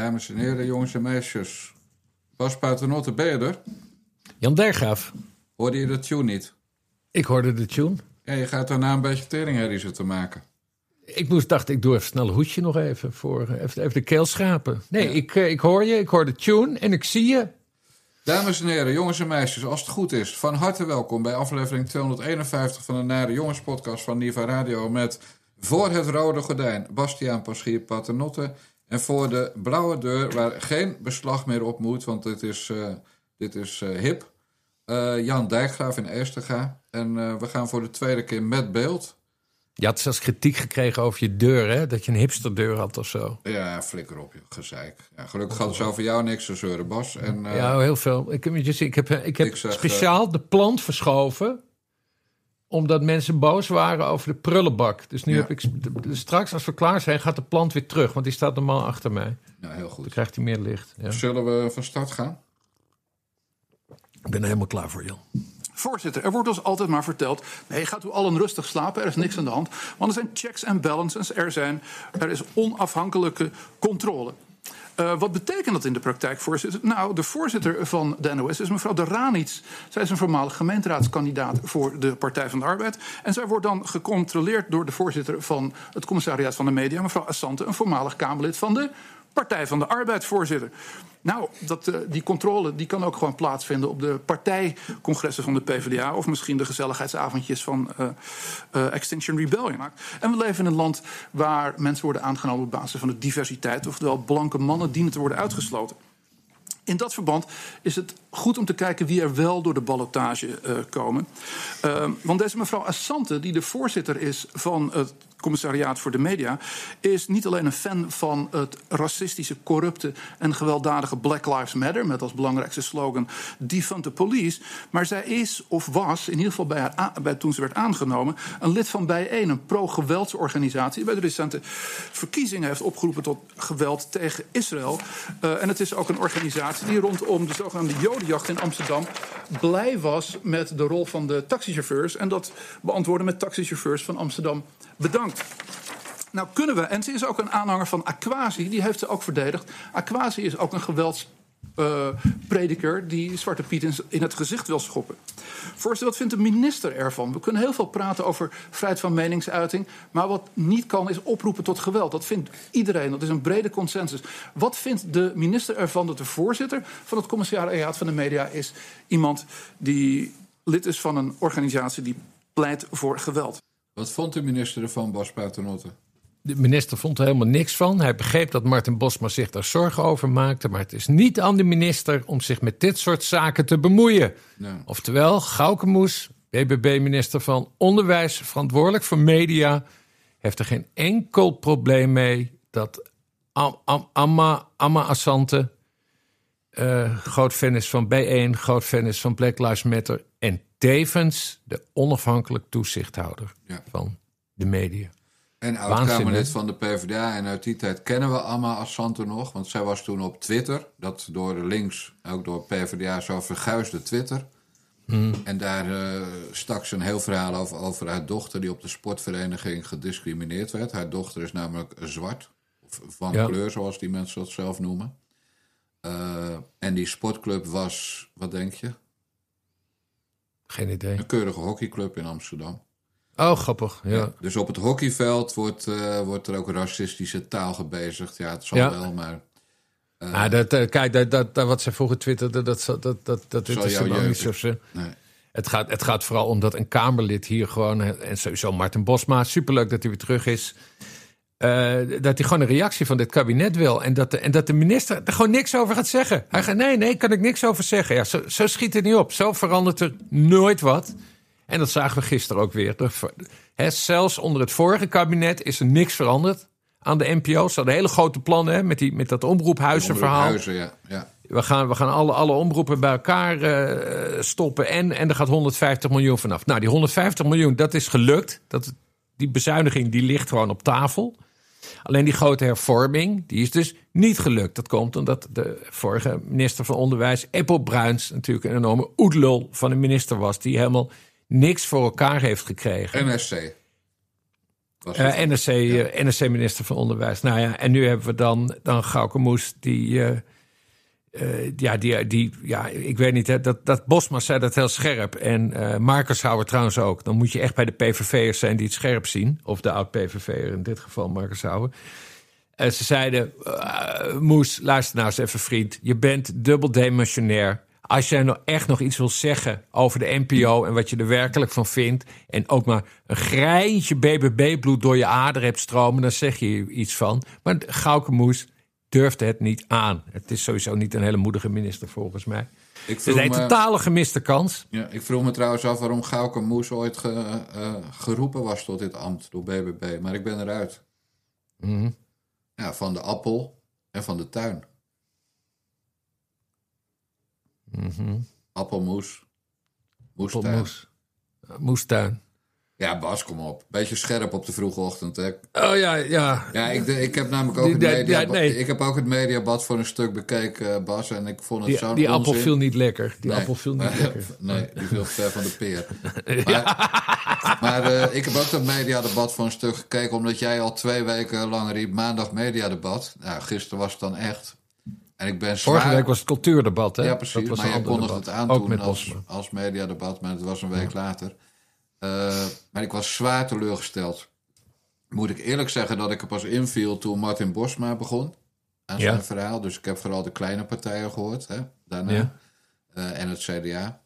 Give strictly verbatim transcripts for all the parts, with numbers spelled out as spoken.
Dames en heren, jongens en meisjes. Bas Paternotte, ben je er? Jan Dijkgraaf. Hoorde je de tune niet? Ik hoorde de tune. Ja, je gaat daarna een beetje teringherrie zitten maken. Ik moest, dacht, ik doe even snel een hoedje nog even voor even, even de keel schrapen. Nee, Ja. ik, ik hoor je, ik hoor de tune en ik zie je. Dames en heren, jongens en meisjes, als het goed is, van harte welkom bij aflevering tweehonderdeenenvijftig van de Nare Jongens podcast van Niva Radio met voor het rode gordijn Bastiaan Paschier Paternotte en voor de blauwe deur waar geen beslag meer op moet, want dit is, uh, dit is uh, hip. Uh, Jan Dijkgraaf in Eestega en uh, we gaan voor de tweede keer met beeld. Je had zelfs kritiek gekregen over je deur, hè? Dat je een hipsterdeur had of zo. Ja, flikker op, joh. Gezeik. Ja, gelukkig gaat het over jou niks te zeuren, Bas. En, uh, ja, heel veel. Ik, ik heb, ik heb ik zeg, speciaal uh, de plant verschoven, omdat mensen boos waren over de prullenbak. Dus nu ja. heb ik... Dus straks, als we klaar zijn, gaat de plant weer terug, want die staat normaal achter mij. Ja, heel goed. Dan krijgt hij meer licht. Ja. Zullen we van start gaan? Ik ben er helemaal klaar voor, Jan. Voorzitter, er wordt ons altijd maar verteld, nee, gaat u allen rustig slapen, er is niks aan de hand. Want er zijn checks en balances, er, zijn, er is onafhankelijke controle. Uh, wat betekent dat in de praktijk, voorzitter? Nou, de voorzitter van de N O S is mevrouw de Ranits. Zij is een voormalig gemeenteraadskandidaat voor de Partij van de Arbeid. En zij wordt dan gecontroleerd door de voorzitter van het commissariaat van de media, mevrouw Assante, een voormalig Kamerlid van de Partij van de Arbeid, voorzitter. Nou, dat, uh, die controle die kan ook gewoon plaatsvinden op de partijcongressen van de P v d A... of misschien de gezelligheidsavondjes van uh, uh, Extinction Rebellion. En we leven in een land waar mensen worden aangenomen op basis van de diversiteit, oftewel blanke mannen dienen te worden uitgesloten. In dat verband is het goed om te kijken wie er wel door de ballotage uh, komen. Uh, want deze mevrouw Assante, die de voorzitter is van het commissariaat voor de media, is niet alleen een fan van het racistische, corrupte en gewelddadige Black Lives Matter, met als belangrijkste slogan Defund the Police, maar zij is of was, in ieder geval bij haar, bij, toen ze werd aangenomen, een lid van bijeen, een pro-geweldsorganisatie die bij de recente verkiezingen heeft opgeroepen tot geweld tegen Israël. Uh, en het is ook een organisatie die rondom de zogenaamde Jodenjacht in Amsterdam blij was met de rol van de taxichauffeurs en dat beantwoorden met taxichauffeurs van Amsterdam bedankt. Nou kunnen we, en ze is ook een aanhanger van Aquasi, die heeft ze ook verdedigd. Aquasi is ook een geweldsprediker uh, die Zwarte Piet in, in het gezicht wil schoppen. Voorzitter, wat vindt de minister ervan? We kunnen heel veel praten over vrijheid van meningsuiting, maar wat niet kan is oproepen tot geweld. Dat vindt iedereen, dat is een brede consensus. Wat vindt de minister ervan dat de voorzitter van het commissariaat van de media is iemand die lid is van een organisatie die pleit voor geweld? Wat vond de minister ervan, Bas Paternotte? De minister vond er helemaal niks van. Hij begreep dat Martin Bosma zich daar zorgen over maakte. Maar het is niet aan de minister om zich met dit soort zaken te bemoeien. Nee. Oftewel, Gaukemoes, B B B-minister van Onderwijs, verantwoordelijk voor media, heeft er geen enkel probleem mee dat Am- Am- Amma, Amma Assante uh, groot fan is van B één, groot fan is van Black Lives Matter en tevens de onafhankelijk toezichthouder ja. van de media. En oud-Kamerlid van de P v d A. En uit die tijd kennen we Amma Assante nog. Want zij was toen op Twitter. Dat door links, ook door P v d A, zo verguisde Twitter. Hmm. En daar uh, stak ze een heel verhaal over, over haar dochter die op de sportvereniging gediscrimineerd werd. Haar dochter is namelijk zwart. Of van ja. kleur, zoals die mensen dat zelf noemen. Uh, en die sportclub was, wat denk je? Geen idee. Een keurige hockeyclub in Amsterdam. Oh, grappig, ja. ja dus op het hockeyveld wordt, uh, wordt er ook racistische taal gebezigd. Ja, het zal ja. wel, maar... Uh, ah, dat, uh, kijk, dat, dat, dat, wat zij vroeger twitterde, dat, dat, dat, dat, dat is helemaal niet zo. Ze. Nee. Het, gaat, het gaat vooral om dat een Kamerlid hier gewoon... en sowieso Martin Bosma, superleuk dat hij weer terug is... Uh, dat hij gewoon een reactie van dit kabinet wil. En dat de, en dat de minister er gewoon niks over gaat zeggen. Hij gaat, nee, nee, kan ik niks over zeggen. Ja, zo, zo schiet het niet op. Zo verandert er nooit wat. En dat zagen we gisteren ook weer. He, zelfs onder het vorige kabinet is er niks veranderd aan de N P O. Ze hadden hele grote plannen hè, met, die, met dat omroephuizenverhaal. Omroephuizen, ja. ja. We gaan, we gaan alle, alle omroepen bij elkaar uh, stoppen. En, en er gaat honderdvijftig miljoen vanaf. Nou, die honderdvijftig miljoen, dat is gelukt. Dat, die bezuiniging die ligt gewoon op tafel. Alleen die grote hervorming, die is dus niet gelukt. Dat komt omdat de vorige minister van Onderwijs, Eppo Bruins, natuurlijk een enorme oedelul van een minister was, die helemaal niks voor elkaar heeft gekregen. N S C. Uh, N R C, ja. uh, N R C-minister van Onderwijs. Nou ja, en nu hebben we dan, dan Gauke Moes, die... Uh, uh, ja, die, die, ja, ik weet niet, hè, dat, dat Bosma zei dat heel scherp. En uh, Markershauer trouwens ook. Dan moet je echt bij de P V V'ers zijn die het scherp zien. Of de oud-P V V'er, in dit geval Markershauer. Uh, ze zeiden, uh, Moes, luister nou eens even, vriend. Je bent dubbel demissionair. Als jij nou echt nog iets wil zeggen over de N P O en wat je er werkelijk van vindt, en ook maar een greintje B B B-bloed door je ader hebt stromen, dan zeg je iets van. Maar Gauke Moes durfde het niet aan. Het is sowieso niet een hele moedige minister volgens mij. Het is een totale gemiste kans. Ja, ik vroeg me trouwens af waarom Gauke Moes ooit ge, uh, geroepen was tot dit ambt door B B B. Maar ik ben eruit. Mm-hmm. Ja, van de appel en van de tuin. Mm-hmm. Appelmoes. Moestuin. Appelmoes. Moestuin. Ja, Bas, kom op. Beetje scherp op de vroege ochtend, hè? Oh ja, ja. Ja, ik, ik heb namelijk ook die, het media, ja, nee. ik heb ook het mediabad voor een stuk bekeken, Bas, en ik vond het die, zo'n Die onzin. appel viel niet lekker. Die nee. appel viel niet lekker. Nee, die viel ver van de peer. Maar, ja. maar uh, ik heb ook dat mediadebat voor een stuk gekeken, omdat jij al twee weken lang riep maandag mediadebat. Nou, gisteren was het dan echt. En ik ben zwaar... Vorige week was het cultuurdebat, hè? Ja, precies. Dat was maar jij kondigde het aan ook toen als, als mediadebat, maar het was een week ja. later. Uh, maar ik was zwaar teleurgesteld. Moet ik eerlijk zeggen dat ik er pas inviel toen Martin Bosma begon aan zijn ja. verhaal. Dus ik heb vooral de kleine partijen gehoord, hè, daarna. Ja. Uh, en het C D A.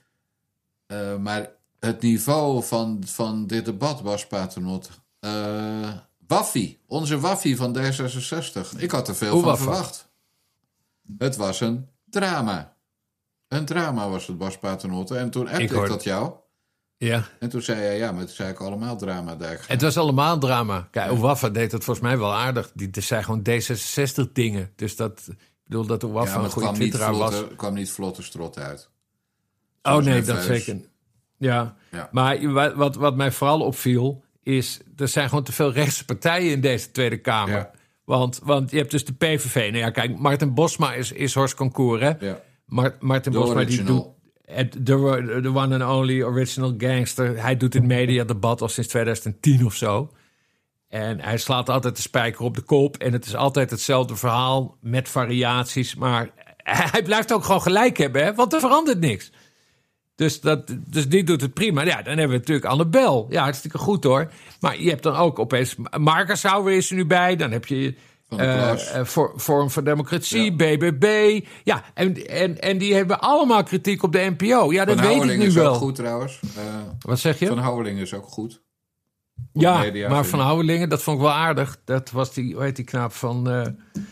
Uh, maar het niveau van, van dit debat was Paternotte. Uh, Waffie, onze Waffie van D zesenzestig. Ik had er veel Hoe van waffie? verwacht. Het was een drama. Een drama was het, Bas Paternotte. En toen appte ik, ik dat jou. Ja. En toen zei hij, ja, maar het is eigenlijk allemaal drama. Daar het was allemaal drama. Kijk, ja. Uwafa deed het volgens mij wel aardig. Die, er zijn gewoon D zesenzestig dingen. Dus dat, ik bedoel dat Uwafa ja, een goede twitteraar was. Er kwam niet vlotte strot uit. Zoals oh nee, nerveus. Dat zeker. Ja. ja, maar wat, wat mij vooral opviel is, er zijn gewoon te veel rechtse partijen in deze Tweede Kamer. Ja. Want, want je hebt dus de P V V. Nou ja, kijk, Martin Bosma is, is Horst Concours, hè? Ja. Maar, Martin de Bosma original. die doet... De one and only original gangster. Hij doet het mediadebat al sinds tweeduizend tien of zo. En hij slaat altijd de spijker op de kop. En het is altijd hetzelfde verhaal met variaties. Maar hij blijft ook gewoon gelijk hebben, hè? Want er verandert niks. Dus, dat, dus die doet het prima. Ja, dan hebben we natuurlijk Annabel. Ja, hartstikke goed hoor. Maar je hebt dan ook opeens... Markershauer is er nu bij. Dan heb je... Uh, voor, Forum voor Democratie, ja. B B B. Ja, en, en, en die hebben allemaal kritiek op de N P O. Ja, dat Van weet ik nu is wel. Ook goed trouwens. Uh, Wat zeg je? Van Houwelingen is ook goed. Ja, media, maar Van Houwelingen, dat vond ik wel aardig. Dat was die, hoe heet die knaap van uh,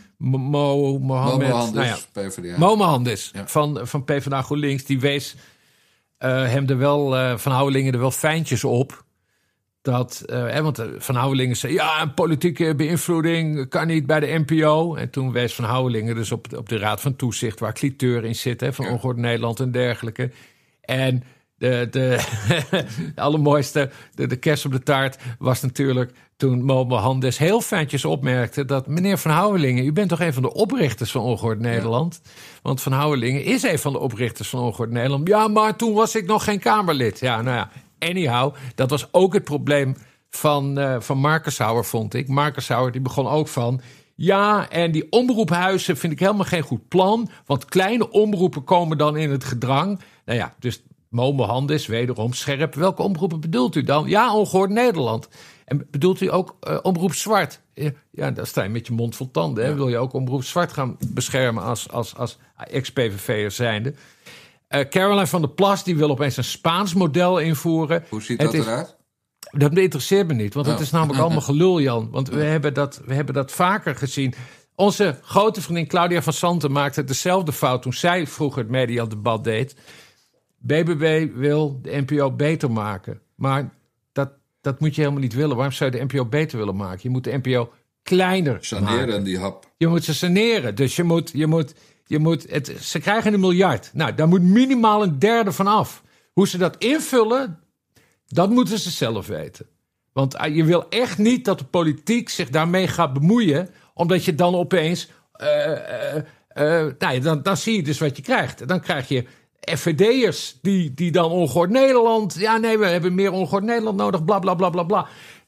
Mo Mohammed. Mo Mohandes, nou ja, P V D A. Mo Mohandes, ja. van, van PvdA GroenLinks. Die wees uh, hem er wel, uh, Van Houwelingen er wel fijntjes op. Dat, uh, hè, want Van Houwelingen zei, ja, een politieke beïnvloeding kan niet bij de N P O. En toen wees Van Houwelingen dus op, op de Raad van Toezicht, waar Cliteur in zit, hè, van ja. Ongehoord Nederland en dergelijke. En de, de, de allermooiste, de, de kerst op de taart, was natuurlijk toen Mo Mohandes heel fijntjes opmerkte dat meneer Van Houwelingen, u bent toch een van de oprichters van Ongehoord Nederland? Ja. Want Van Houwelingen is een van de oprichters van Ongehoord Nederland. Ja, maar toen was ik nog geen Kamerlid. Ja, nou ja. Anyhow, dat was ook het probleem van, uh, van Markershauer, vond ik. Markershauer die begon ook van... Ja, en die omroephuizen vind ik helemaal geen goed plan. Want kleine omroepen komen dan in het gedrang. Nou ja, dus Mo Mohandes, wederom scherp. Welke omroepen bedoelt u dan? Ja, Ongehoord Nederland. En bedoelt u ook uh, Omroep Zwart? Ja, daar sta je met je mond vol tanden. Hè? Ja. Wil je ook Omroep Zwart gaan beschermen als, als, als ex-P V V'er zijnde? Uh, Caroline van der Plas die wil opeens een Spaans model invoeren. Hoe ziet dat is, eruit? Dat interesseert me niet, want oh. het is namelijk allemaal gelul, Jan. Want we hebben, dat, we hebben dat vaker gezien. Onze grote vriendin Claudia van Santen maakte dezelfde fout toen zij vroeger het mediadebat deed. B B B wil de N P O beter maken. Maar dat, dat moet je helemaal niet willen. Waarom zou je de N P O beter willen maken? Je moet de N P O kleiner saneren maken. Die hap. Je moet ze saneren. Dus je moet... Je moet Je moet het, ze krijgen een miljard. Nou, daar moet minimaal een derde van af. Hoe ze dat invullen, dat moeten ze zelf weten. Want je wil echt niet dat de politiek zich daarmee gaat bemoeien, omdat je dan opeens... Uh, uh, uh, nou ja, dan, dan zie je dus wat je krijgt. Dan krijg je F V D'ers die, die dan Ongehoord Nederland... Ja, nee, we hebben meer Ongehoord Nederland nodig, bla, bla, bla, bla, bla.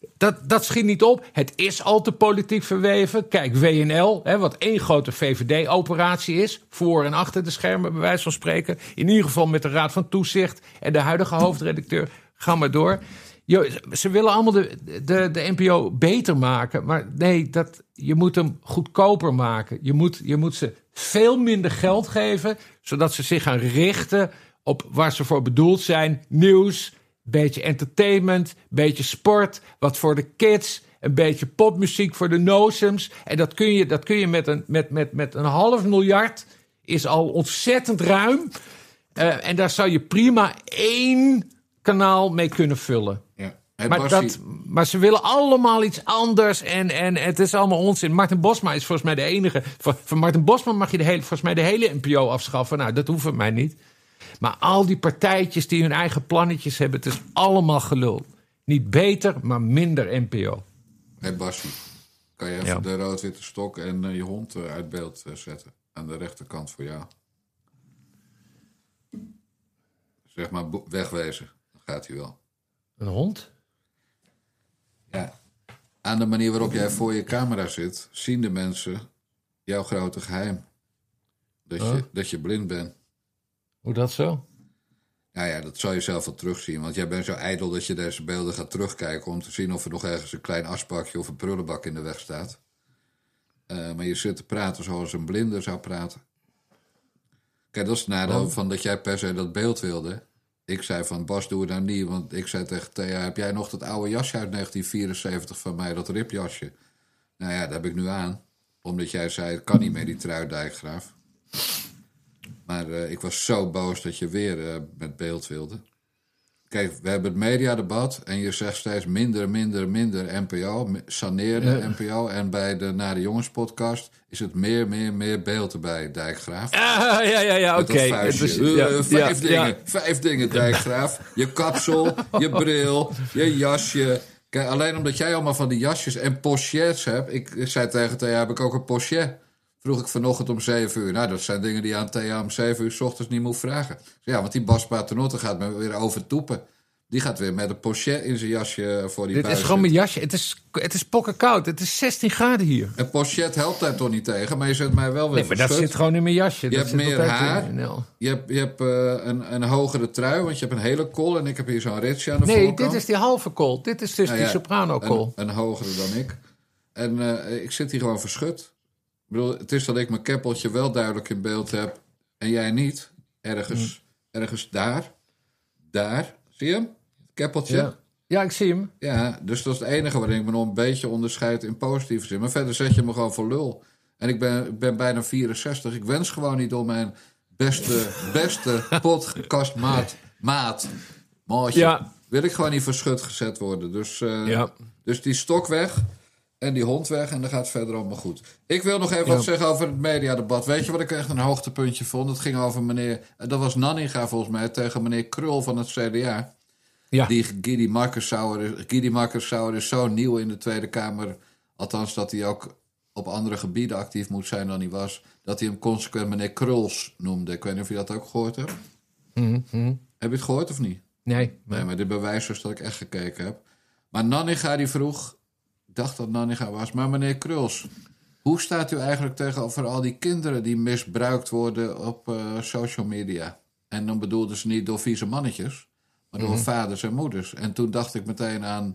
Dat, dat schiet niet op. Het is al te politiek verweven. Kijk, W N L, hè, wat één grote V V D-operatie is. Voor en achter de schermen, bij wijze van spreken. In ieder geval met de Raad van Toezicht en de huidige hoofdredacteur. Ga maar door. Jo, ze willen allemaal de, de, de N P O beter maken. Maar nee, dat, je moet hem goedkoper maken. Je moet, je moet ze veel minder geld geven, zodat ze zich gaan richten op waar ze voor bedoeld zijn. Nieuws, beetje entertainment, beetje sport, wat voor de kids, een beetje popmuziek voor de nozems. En dat kun je, dat kun je met, een, met, met, met een half miljard, is al ontzettend ruim. Uh, en daar zou je prima één kanaal mee kunnen vullen. Ja. Hey, maar, dat, maar ze willen allemaal iets anders en, en het is allemaal onzin. Martin Bosma is volgens mij de enige. Van, van Martin Bosma mag je de hele, volgens mij de hele N P O afschaffen. Nou, dat hoeft van mij niet. Maar al die partijtjes die hun eigen plannetjes hebben, het is allemaal gelul. Niet beter, maar minder N P O. Hé Bassie, kan je even ja. de rood-witte stok en uh, je hond uh, uit beeld uh, zetten? Aan de rechterkant voor jou. Zeg maar bo- wegwezen, dan gaat hij wel. Een hond? Ja. Aan de manier waarop jij voor je camera zit, zien de mensen jouw grote geheim. Dat, oh. je, dat je blind bent. Hoe dat zo? Nou ja, dat zal je zelf wel terugzien. Want jij bent zo ijdel dat je deze beelden gaat terugkijken om te zien of er nog ergens een klein asbakje of een prullenbak in de weg staat. Uh, maar je zit te praten zoals een blinde zou praten. Kijk, dat is het nadeel oh. van dat jij per se dat beeld wilde. Ik zei van, Bas, doe het nou niet. Want ik zei tegen Thea, heb jij nog dat oude jasje uit negentien vierenzeventig van mij, dat ripjasje? Nou ja, dat heb ik nu aan. Omdat jij zei, het kan niet meer, die trui Dijkgraaf. Maar uh, ik was zo boos dat je weer uh, met beeld wilde. Kijk, we hebben het mediadebat en je zegt steeds minder, minder, minder N P O. Saneer de ja. N P O. En bij de Naar de Jongens podcast is het meer, meer, meer beeld erbij, Dijkgraaf. Ja, ja, ja, ja oké. Okay. Dus, uh, ja, vijf ja, dingen, ja. vijf dingen, Dijkgraaf. Je kapsel, je bril, je jasje. Kijk, alleen omdat jij allemaal van die jasjes en pochettes hebt. Ik, ik zei tegen Thea, heb ik ook een pochet? Vroeg ik vanochtend om zeven uur. Nou, dat zijn dingen die je aan Thea om zeven uur 's ochtends niet moet vragen. Ja, want die Bas Paternotte gaat me weer overtoepen. Die gaat weer met een pochet in zijn jasje voor die Dit buis. is gewoon mijn jasje. Het is, het is pokkenkoud. Het is zestien graden hier. Een pochet helpt daar toch niet tegen, maar je zet mij wel weer Nee, maar verschut. dat zit gewoon in mijn jasje. Je dat hebt meer haar. In, in, je hebt, je hebt uh, een, een hogere trui, want je hebt een hele kol. En ik heb hier zo'n ritsje aan de nee, voorkant. Nee, dit is die halve kol. Dit is dus nou ja, die soprano kol. Een, een hogere dan ik. En uh, ik zit hier gewoon verschut. Ik bedoel, het is dat ik mijn keppeltje wel duidelijk in beeld heb en jij niet. Ergens, hmm. ergens daar. Daar. Zie je hem? Het keppeltje. Ja. ja, ik zie hem. Ja, dus dat is het enige waarin ik me nog een beetje onderscheid in positieve zin. Maar verder zet je me gewoon voor lul. En ik ben, ik ben bijna vierenzestig. Ik wens gewoon niet om mijn beste, beste podcastmaat, maat, maatje. Ja. Wil ik gewoon niet verschut gezet worden. Dus, uh, ja. dus die stok weg. En die hond weg en dan gaat het verder allemaal goed. Ik wil nog even ja. wat zeggen over het mediadebat. Weet je wat ik echt een hoogtepuntje vond? Het ging over meneer... Dat was Nanninga volgens mij tegen meneer Krul van het C D A. Ja. Die Guidy Markensauer, Guidy Markensauer is zo nieuw in de Tweede Kamer. Althans dat hij ook op andere gebieden actief moet zijn dan hij was. Dat hij hem consequent meneer Kruls noemde. Ik weet niet of je dat ook gehoord hebt. Mm-hmm. Heb je het gehoord of niet? Nee. Nee, maar dit bewijst dus dat ik echt gekeken heb. Maar Nanninga die vroeg... Ik dacht dat Nanninga was. Maar meneer Kruls, hoe staat u eigenlijk tegenover al die kinderen die misbruikt worden op uh, social media? En dan bedoelden ze niet door vieze mannetjes, maar door mm-hmm. vaders en moeders. En toen dacht ik meteen aan...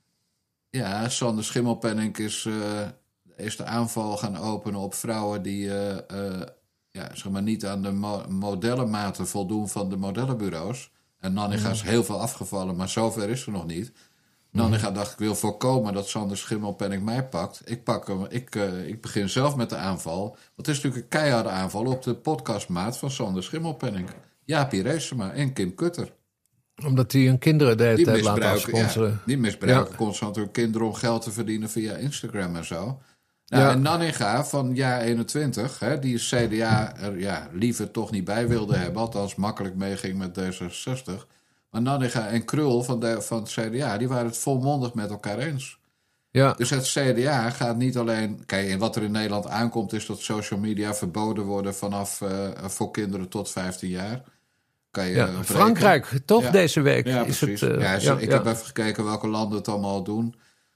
Ja, Sander Schimmelpenninck is, uh, is de aanval gaan openen op vrouwen die uh, uh, ja, zeg maar niet aan de mo- modellenmaten voldoen van de modellenbureaus. En Nanninga is heel veel afgevallen, maar zover is er nog niet. Nanninga dacht, ik wil voorkomen dat Sander Schimmelpenninck mij pakt. Ik pak hem, ik, uh, ik begin zelf met de aanval. Want het is natuurlijk een keiharde aanval op de podcastmaat van Sander Schimmelpenninck. Jaapie Reesema en Kim Kutter. Omdat die hun kinderen de hele tijd laten afsponsoren. Ja, die misbruiken ja. constant hun kinderen om geld te verdienen via Instagram en zo. Nou, ja. En Nanninga van jaar eenentwintig, hè, die C D A er ja, liever toch niet bij wilde hebben. Althans makkelijk meeging met D zesenzestig. Maar Nanninga en Krul van, de, van het C D A, die waren het volmondig met elkaar eens. Ja. Dus het C D A gaat niet alleen... Kijk, en wat er in Nederland aankomt is dat social media verboden worden vanaf uh, voor kinderen tot vijftien jaar. Kan je, ja, Frankrijk, toch ja. deze week? Ja, is precies. Het, uh, ja, ja, ik ja. heb even gekeken welke landen het allemaal doen.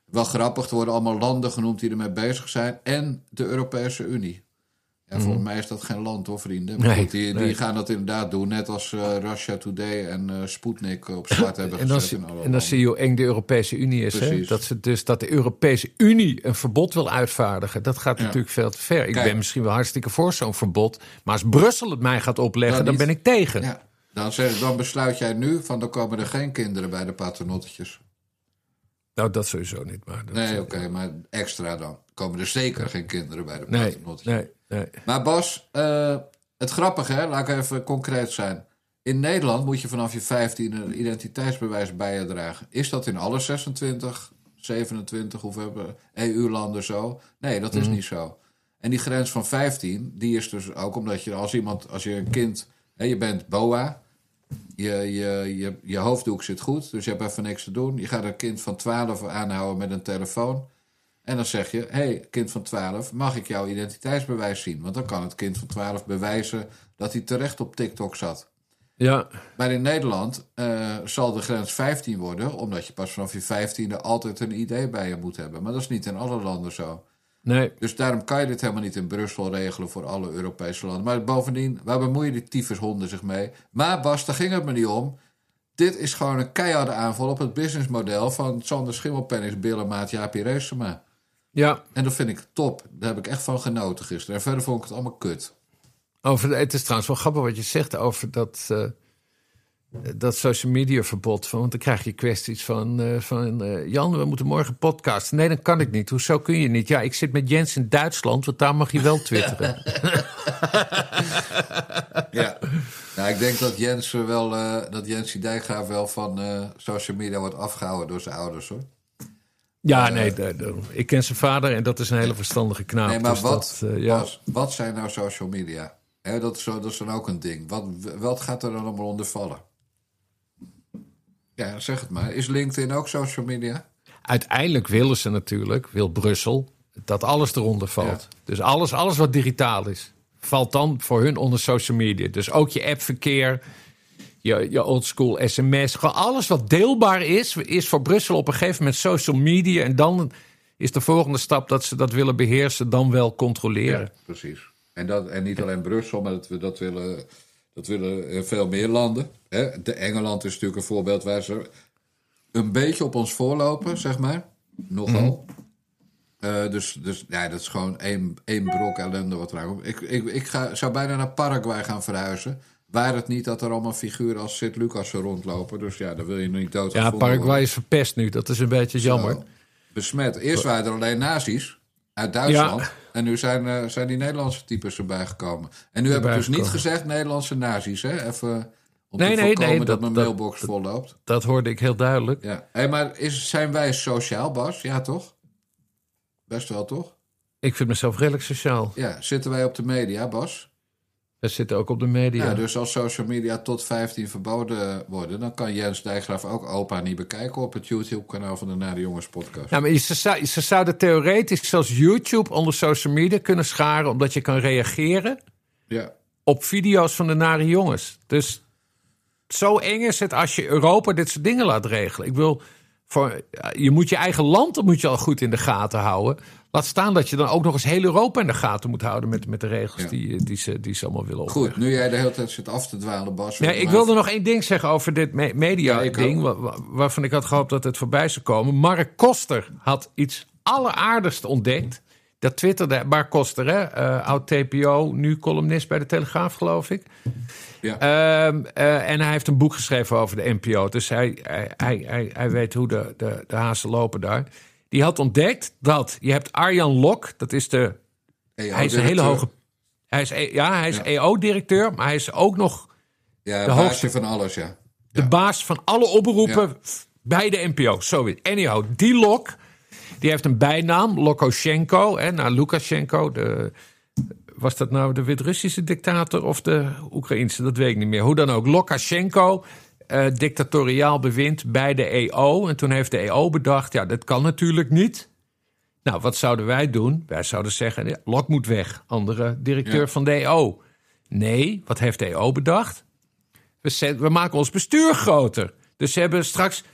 Wel grappig, er worden allemaal landen genoemd die ermee bezig zijn. En de Europese Unie. Ja, volgens mm-hmm. mij is dat geen land, hoor, vrienden. Maar nee, goed, die, nee. die gaan dat inderdaad doen. Net als uh, Russia Today en uh, Sputnik op zwart hebben en gezet. Dan, en dan zie je hoe eng de Europese Unie is. Hè? Dat, ze dus, dat de Europese Unie een verbod wil uitvaardigen. Dat gaat ja. natuurlijk veel te ver. Ik Kijk, ben misschien wel hartstikke voor zo'n verbod. Maar als Brussel het mij gaat opleggen, dan ben ik tegen. Ja. Dan, zeg, dan besluit jij nu van dan komen er geen kinderen bij de paternottetjes. Nou, dat sowieso niet. Maar nee, oké, okay, maar extra dan. Komen er zeker ja. geen kinderen bij de paternottetjes. Nee, nee. Nee. Maar Bas, uh, het grappige, hè? Laat ik even concreet zijn. In Nederland moet je vanaf je vijftien een identiteitsbewijs bij je dragen. Is dat in alle zesentwintig, zevenentwintig of hebben E U-landen zo? Nee, dat is mm-hmm. niet zo. En die grens van vijftien, die is dus ook omdat je als iemand, als je een kind, hè, je bent B O A, je, je, je, je hoofddoek zit goed, dus je hebt even niks te doen. Je gaat een kind van twaalf aanhouden met een telefoon. En dan zeg je, hé, hey, kind van twaalf, mag ik jouw identiteitsbewijs zien? Want dan kan het kind van twaalf bewijzen dat hij terecht op TikTok zat. Ja. Maar in Nederland uh, zal de grens vijftien worden, omdat je pas vanaf je vijftiende altijd een I D bij je moet hebben. Maar dat is niet in alle landen zo. Nee. Dus daarom kan je dit helemaal niet in Brussel regelen voor alle Europese landen. Maar bovendien, waar bemoeien die tyfushonden zich mee? Maar Bas, daar ging het me niet om. Dit is gewoon een keiharde aanval op het businessmodel van Sander Schimmelpenninckx, billenmaat Jaapie Reesema. Ja. En dat vind ik top. Daar heb ik echt van genoten gisteren. En verder vond ik het allemaal kut. Over, het is trouwens wel grappig wat je zegt over dat, uh, dat social media verbod. Van, want dan krijg je kwesties van, uh, van uh, Jan, we moeten morgen podcasten. Nee, dan kan ik niet. Hoezo kun je niet? Ja, ik zit met Jens in Duitsland, want daar mag je wel twitteren. Ja. Nou, ik denk dat Jens wel, uh, dat Jensie Dijkgraaf wel van uh, social media wordt afgehouden door zijn ouders, hoor. Ja, nee, de, de, ik ken zijn vader en dat is een hele verstandige knaap. Nee, maar dus wat, dat, uh, ja. Bas, wat zijn nou social media? He, dat, is zo, dat is dan ook een ding. Wat, wat gaat er dan allemaal onder vallen? Ja, zeg het maar. Is LinkedIn ook social media? Uiteindelijk willen ze natuurlijk, wil Brussel, dat alles eronder valt. Ja. Dus alles, alles wat digitaal is, valt dan voor hun onder social media. Dus ook je appverkeer, je, je oldschool sms, gewoon alles wat deelbaar is, is voor Brussel op een gegeven moment social media. En dan is de volgende stap dat ze dat willen beheersen, dan wel controleren. Ja, precies. En, dat, en niet alleen Brussel, maar dat, dat, willen, dat willen veel meer landen. Hè? De Engeland is natuurlijk een voorbeeld waar ze een beetje op ons voorlopen, zeg maar. Nogal. Mm. Uh, dus dus ja, dat is gewoon één, één brok ellende wat er aankomt. Ik, ik, ik ga, zou bijna naar Paraguay gaan verhuizen. Waar het niet dat er allemaal figuren als Sint-Lucas rondlopen. Dus ja, daar wil je nog niet dood. Ja, Paraguay worden. Is verpest nu. Dat is een beetje jammer. Zo, besmet. Eerst waren er alleen nazi's uit Duitsland. Ja. En nu zijn, uh, zijn die Nederlandse types erbij gekomen. En nu erbij heb ik dus gekomen. Niet gezegd Nederlandse nazi's. Hè? Even om nee, te nee, voorkomen nee, dat, dat mijn mailbox dat, vol loopt. Dat, dat hoorde ik heel duidelijk. Ja. Hey, maar is, zijn wij sociaal, Bas? Ja, toch? Best wel, toch? Ik vind mezelf redelijk sociaal. Ja, zitten wij op de media, Bas? We zitten ook op de media. Ja, dus als social media tot vijftien verboden worden, dan kan Jens Dijkgraaf ook Opa niet bekijken op het YouTube-kanaal van de Nare Jongens podcast. Ja, maar ze, ze zouden theoretisch zelfs YouTube onder social media kunnen scharen, omdat je kan reageren ja. op video's van de Nare Jongens. Dus zo eng is het als je Europa dit soort dingen laat regelen. Ik wil, voor, je moet je eigen land dan moet je al goed in de gaten houden. Laat staan dat je dan ook nog eens heel Europa in de gaten moet houden met, met de regels ja. die, die, ze, die ze allemaal willen opleggen. Goed, nu jij de hele tijd zit af te dwalen, Bas. Ja, ik wilde nog één ding zeggen over dit me- media-ding, ja, waar, waarvan ik had gehoopt dat het voorbij zou komen. Mark Koster had iets alleraardigst ontdekt. Dat twitterde Mark Koster, hè, uh, oud T P O, nu columnist bij de Telegraaf, geloof ik. Ja. Uh, uh, en hij heeft een boek geschreven over de N P O. Dus hij, hij, hij, hij, hij weet hoe de, de, de hazen lopen daar. Die had ontdekt dat je hebt Arjan Lok, dat is de. E O hij is een hele hoge. Hij is, ja, hij is ja. E O-directeur, maar hij is ook nog. Ja, de hoogste van alles, ja. De ja. baas van alle oproepen ja. bij de N P O. Zo weer. Anyhow, die Lok, die heeft een bijnaam, Lukashenko, hè, naar Lukashenko. De, was dat nou de Wit-Russische dictator of de Oekraïnse? Dat weet ik niet meer. Hoe dan ook, Lukashenko. Uh, dictatoriaal bewind bij de E O. En toen heeft de E O bedacht, ja, dat kan natuurlijk niet. Nou, wat zouden wij doen? Wij zouden zeggen, ja, Lok moet weg. Andere directeur ja. van de E O. Nee, wat heeft de E O bedacht? We, zet, we maken ons bestuur groter. Dus ze hebben straks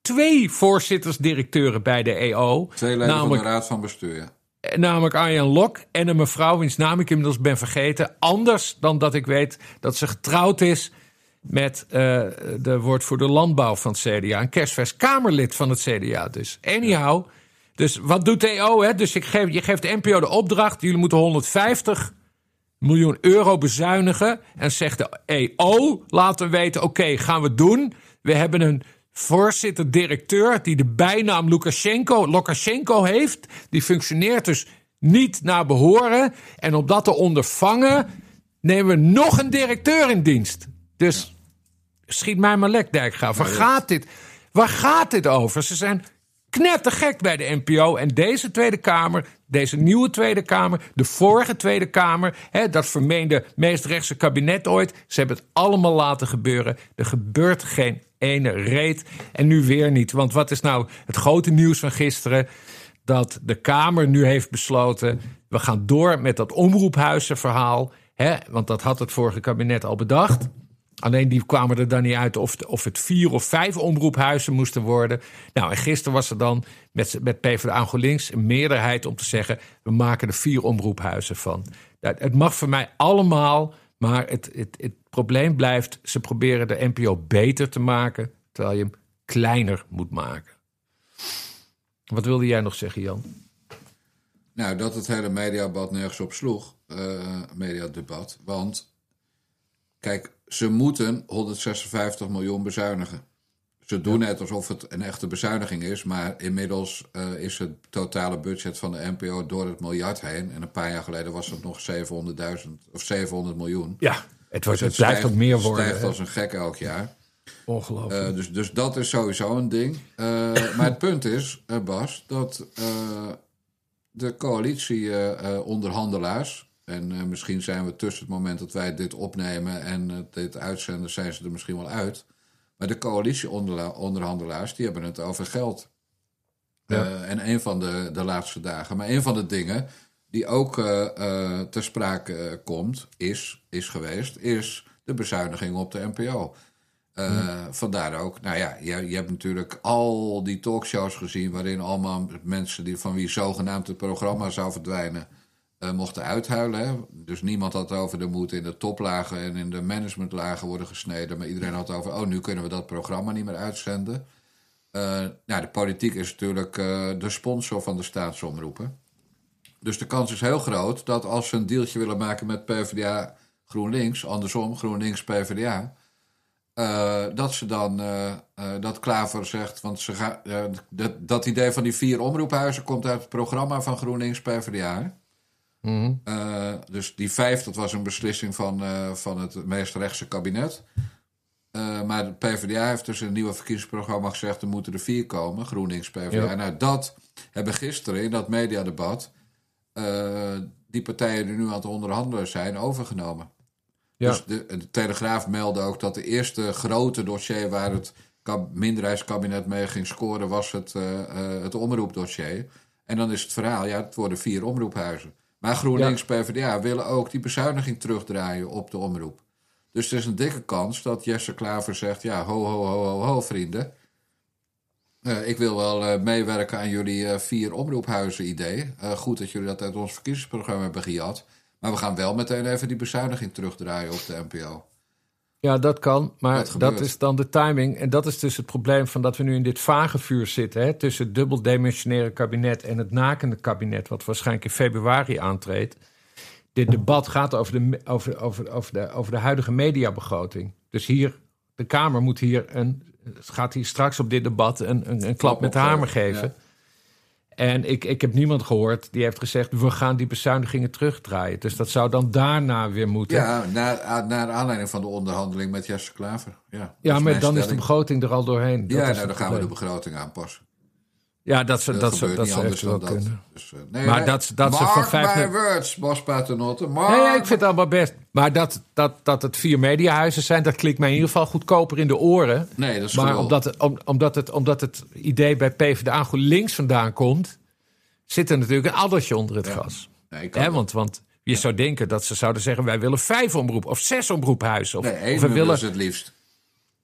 twee voorzitters-directeuren bij de E O. Twee leden namelijk, van de Raad van Bestuur, ja. Namelijk Arjan Lok en een mevrouw wiens naam ik inmiddels ben vergeten. Anders dan dat ik weet dat ze getrouwd is met uh, de woordvoerder landbouw van het C D A. Een kerstvers Kamerlid van het C D A dus. Anyhow, dus wat doet de E O? Hè? Dus ik geef, je geeft de N P O de opdracht. Jullie moeten honderdvijftig miljoen euro bezuinigen. En zegt de E O, laten we weten, oké, okay, gaan we doen. We hebben een voorzitter-directeur die de bijnaam Lukashenko, Lukashenko heeft. Die functioneert dus niet naar behoren. En om dat te ondervangen nemen we nog een directeur in dienst. Dus schiet mij maar lek, Dijkgraaf. Waar gaat dit? Waar gaat dit over? Ze zijn knettergek bij de N P O. En deze Tweede Kamer, deze nieuwe Tweede Kamer, de vorige Tweede Kamer, hè, dat vermeende meest rechtse kabinet ooit, ze hebben het allemaal laten gebeuren. Er gebeurt geen ene reet. En nu weer niet. Want wat is nou het grote nieuws van gisteren? Dat de Kamer nu heeft besloten, we gaan door met dat omroephuizenverhaal. Hè, want dat had het vorige kabinet al bedacht. Alleen die kwamen er dan niet uit of, of het vier of vijf omroephuizen moesten worden. Nou, en gisteren was er dan met, met PvdA GroenLinks een meerderheid om te zeggen, we maken er vier omroephuizen van. Het mag voor mij allemaal, maar het, het, het probleem blijft, ze proberen de N P O beter te maken, terwijl je hem kleiner moet maken. Wat wilde jij nog zeggen, Jan? Nou, dat het hele mediadebat nergens op sloeg, uh, mediadebat, want kijk, ze moeten honderdzesenvijftig miljoen bezuinigen. Ze doen net alsof het een echte bezuiniging is, maar inmiddels uh, is het totale budget van de N P O door het miljard heen. En een paar jaar geleden was het nog zevenhonderdduizend of zevenhonderd miljoen. Ja, het, wordt, dus het, het blijft ook meer worden. Het stijgt als een gek elk jaar. Ongelooflijk. Uh, dus, dus dat is sowieso een ding. Uh, maar het punt is, uh, Bas, dat uh, de coalitie-onderhandelaars... Uh, uh, en uh, misschien zijn we tussen het moment dat wij dit opnemen en uh, dit uitzenden, zijn ze er misschien wel uit. Maar de coalitieonderhandelaars, die hebben het over geld. Ja. Uh, en een van de, de laatste dagen. Maar een van de dingen die ook uh, uh, ter sprake uh, komt, is, is geweest, is de bezuiniging op de N P O. Uh, hmm. Vandaar ook, nou ja, je, je hebt natuurlijk al die talkshows gezien waarin allemaal mensen die, van wie zogenaamd het programma zou verdwijnen, Uh, mochten uithuilen. Hè? Dus niemand had het over, er moet in de toplagen en in de managementlagen worden gesneden. Maar iedereen had het over, oh, nu kunnen we dat programma niet meer uitzenden. Uh, nou, de politiek is natuurlijk uh, de sponsor van de staatsomroepen. Dus de kans is heel groot dat als ze een dealtje willen maken met PvdA GroenLinks, andersom GroenLinks PvdA, uh, dat ze dan, uh, uh, dat Klaver zegt, want ze gaan, uh, dat, dat idee van die vier omroephuizen komt uit het programma van GroenLinks PvdA. Mm-hmm. Uh, dus die vijf, dat was een beslissing van, uh, van het meest rechtse kabinet. Uh, maar de PvdA heeft dus in een nieuwe verkiezingsprogramma gezegd, er moeten er vier komen, GroenLinks PvdA. Ja. Nou, dat hebben gisteren in dat mediadebat uh, die partijen die nu aan het onderhandelen zijn, overgenomen. Ja. Dus de, de Telegraaf meldde ook dat de eerste grote dossier waar het kab- minderheidskabinet mee ging scoren was het, uh, uh, het omroepdossier. En dan is het verhaal, ja, het worden vier omroephuizen. Maar GroenLinks ja. PvdA willen ook die bezuiniging terugdraaien op de omroep. Dus er is een dikke kans dat Jesse Klaver zegt, ja, ho, ho, ho, ho, ho, vrienden. Uh, ik wil wel uh, meewerken aan jullie uh, vier omroephuizen idee. Uh, goed dat jullie dat uit ons verkiezingsprogramma hebben gejat. Maar we gaan wel meteen even die bezuiniging terugdraaien op de N P O. Ja, dat kan, maar dat, dat is dan de timing. En dat is dus het probleem van dat we nu in dit vagevuur zitten, hè, tussen het dubbeldimensionaire kabinet en het nakende kabinet, wat waarschijnlijk in februari aantreedt. Dit debat gaat over de, over, over, over de, over de huidige mediabegroting. Dus hier, de Kamer moet hier een, gaat hier straks op dit debat een, een, een klap met de hamer geven. Ja. En ik, ik heb niemand gehoord die heeft gezegd, we gaan die bezuinigingen terugdraaien. Dus dat zou dan daarna weer moeten. Ja, naar, naar aanleiding van de onderhandeling met Jesse Klaver. Ja, ja maar dan stelling. Is de begroting er al doorheen. Ja, nou, dan gaan we de begroting aanpassen. Ja, dat ze dat, dat, dat ze wel dat. kunnen. Dus, uh, nee, maar nee, dat, dat mark ze van vijf... my words, Bas Paternotte. Nee, ja, ik vind het allemaal best. Maar dat, dat, dat het vier mediahuizen zijn, dat klinkt mij in ieder geval goedkoper in de oren. Nee, dat is maar omdat het, om, omdat, het, omdat het idee bij PvdA GroenLinks vandaan komt, zit er natuurlijk een addertje onder het ja. gras. Nee, He, want, want je ja. zou denken dat ze zouden zeggen, wij willen vijf omroep of zes omroephuizen. Of, nee, één of we willen het liefst.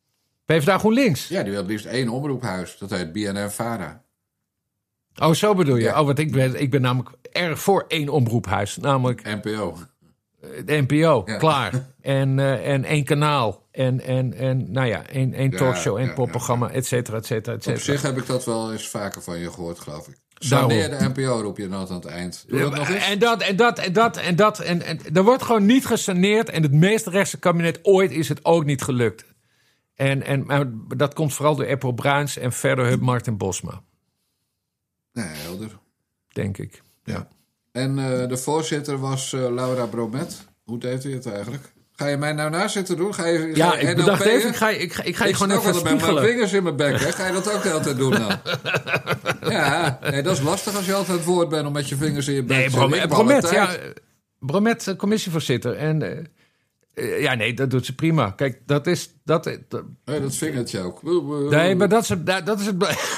PvdA GroenLinks? Ja, die wil het liefst één omroephuis. Dat heet B N N-Vara. Oh, zo bedoel je? Ja. Oh, want ik ben, ik ben namelijk erg voor één omroephuis. Namelijk N P O. de N P O, Ja. klaar. En, uh, en één kanaal. En, en, en nou ja, één, één Ja, talkshow, één ja, popprogramma, ja. et cetera, et cetera, et Op cetera. zich heb ik dat wel eens vaker van je gehoord, geloof ik. Daarom. Saneer de N P O, roep je dan aan het eind. Doe dat nog eens? En dat, en dat, en dat, en dat. En, en er wordt gewoon niet gesaneerd. En het meest rechtse kabinet ooit is het ook niet gelukt. En, en maar dat komt vooral door Eppo Bruins en verder Hub Martin Bosma. Nee, helder. Denk ik. Ja. En uh, de voorzitter was uh, Laura Bromet. Hoe deed hij het eigenlijk? Ga je mij nou na zitten doen? Ga je, ga Ja, je ik bedacht even, ik ga, ik ga, ik ga je ik gewoon even met mijn spiegelen. vingers in mijn bek, hè? Ga je dat ook de hele tijd doen dan? Ja, nee, dat is lastig als je altijd het woord bent om met je vingers in je bek Nee, te zitten. Bromet, Ik Bromet, altijd. ja, Bromet, uh, commissievoorzitter. En uh, uh, ja, nee, dat doet ze prima. Kijk, dat is... Dat, dat, Nee, dat vingertje ook. nee, maar dat is het... Dat is het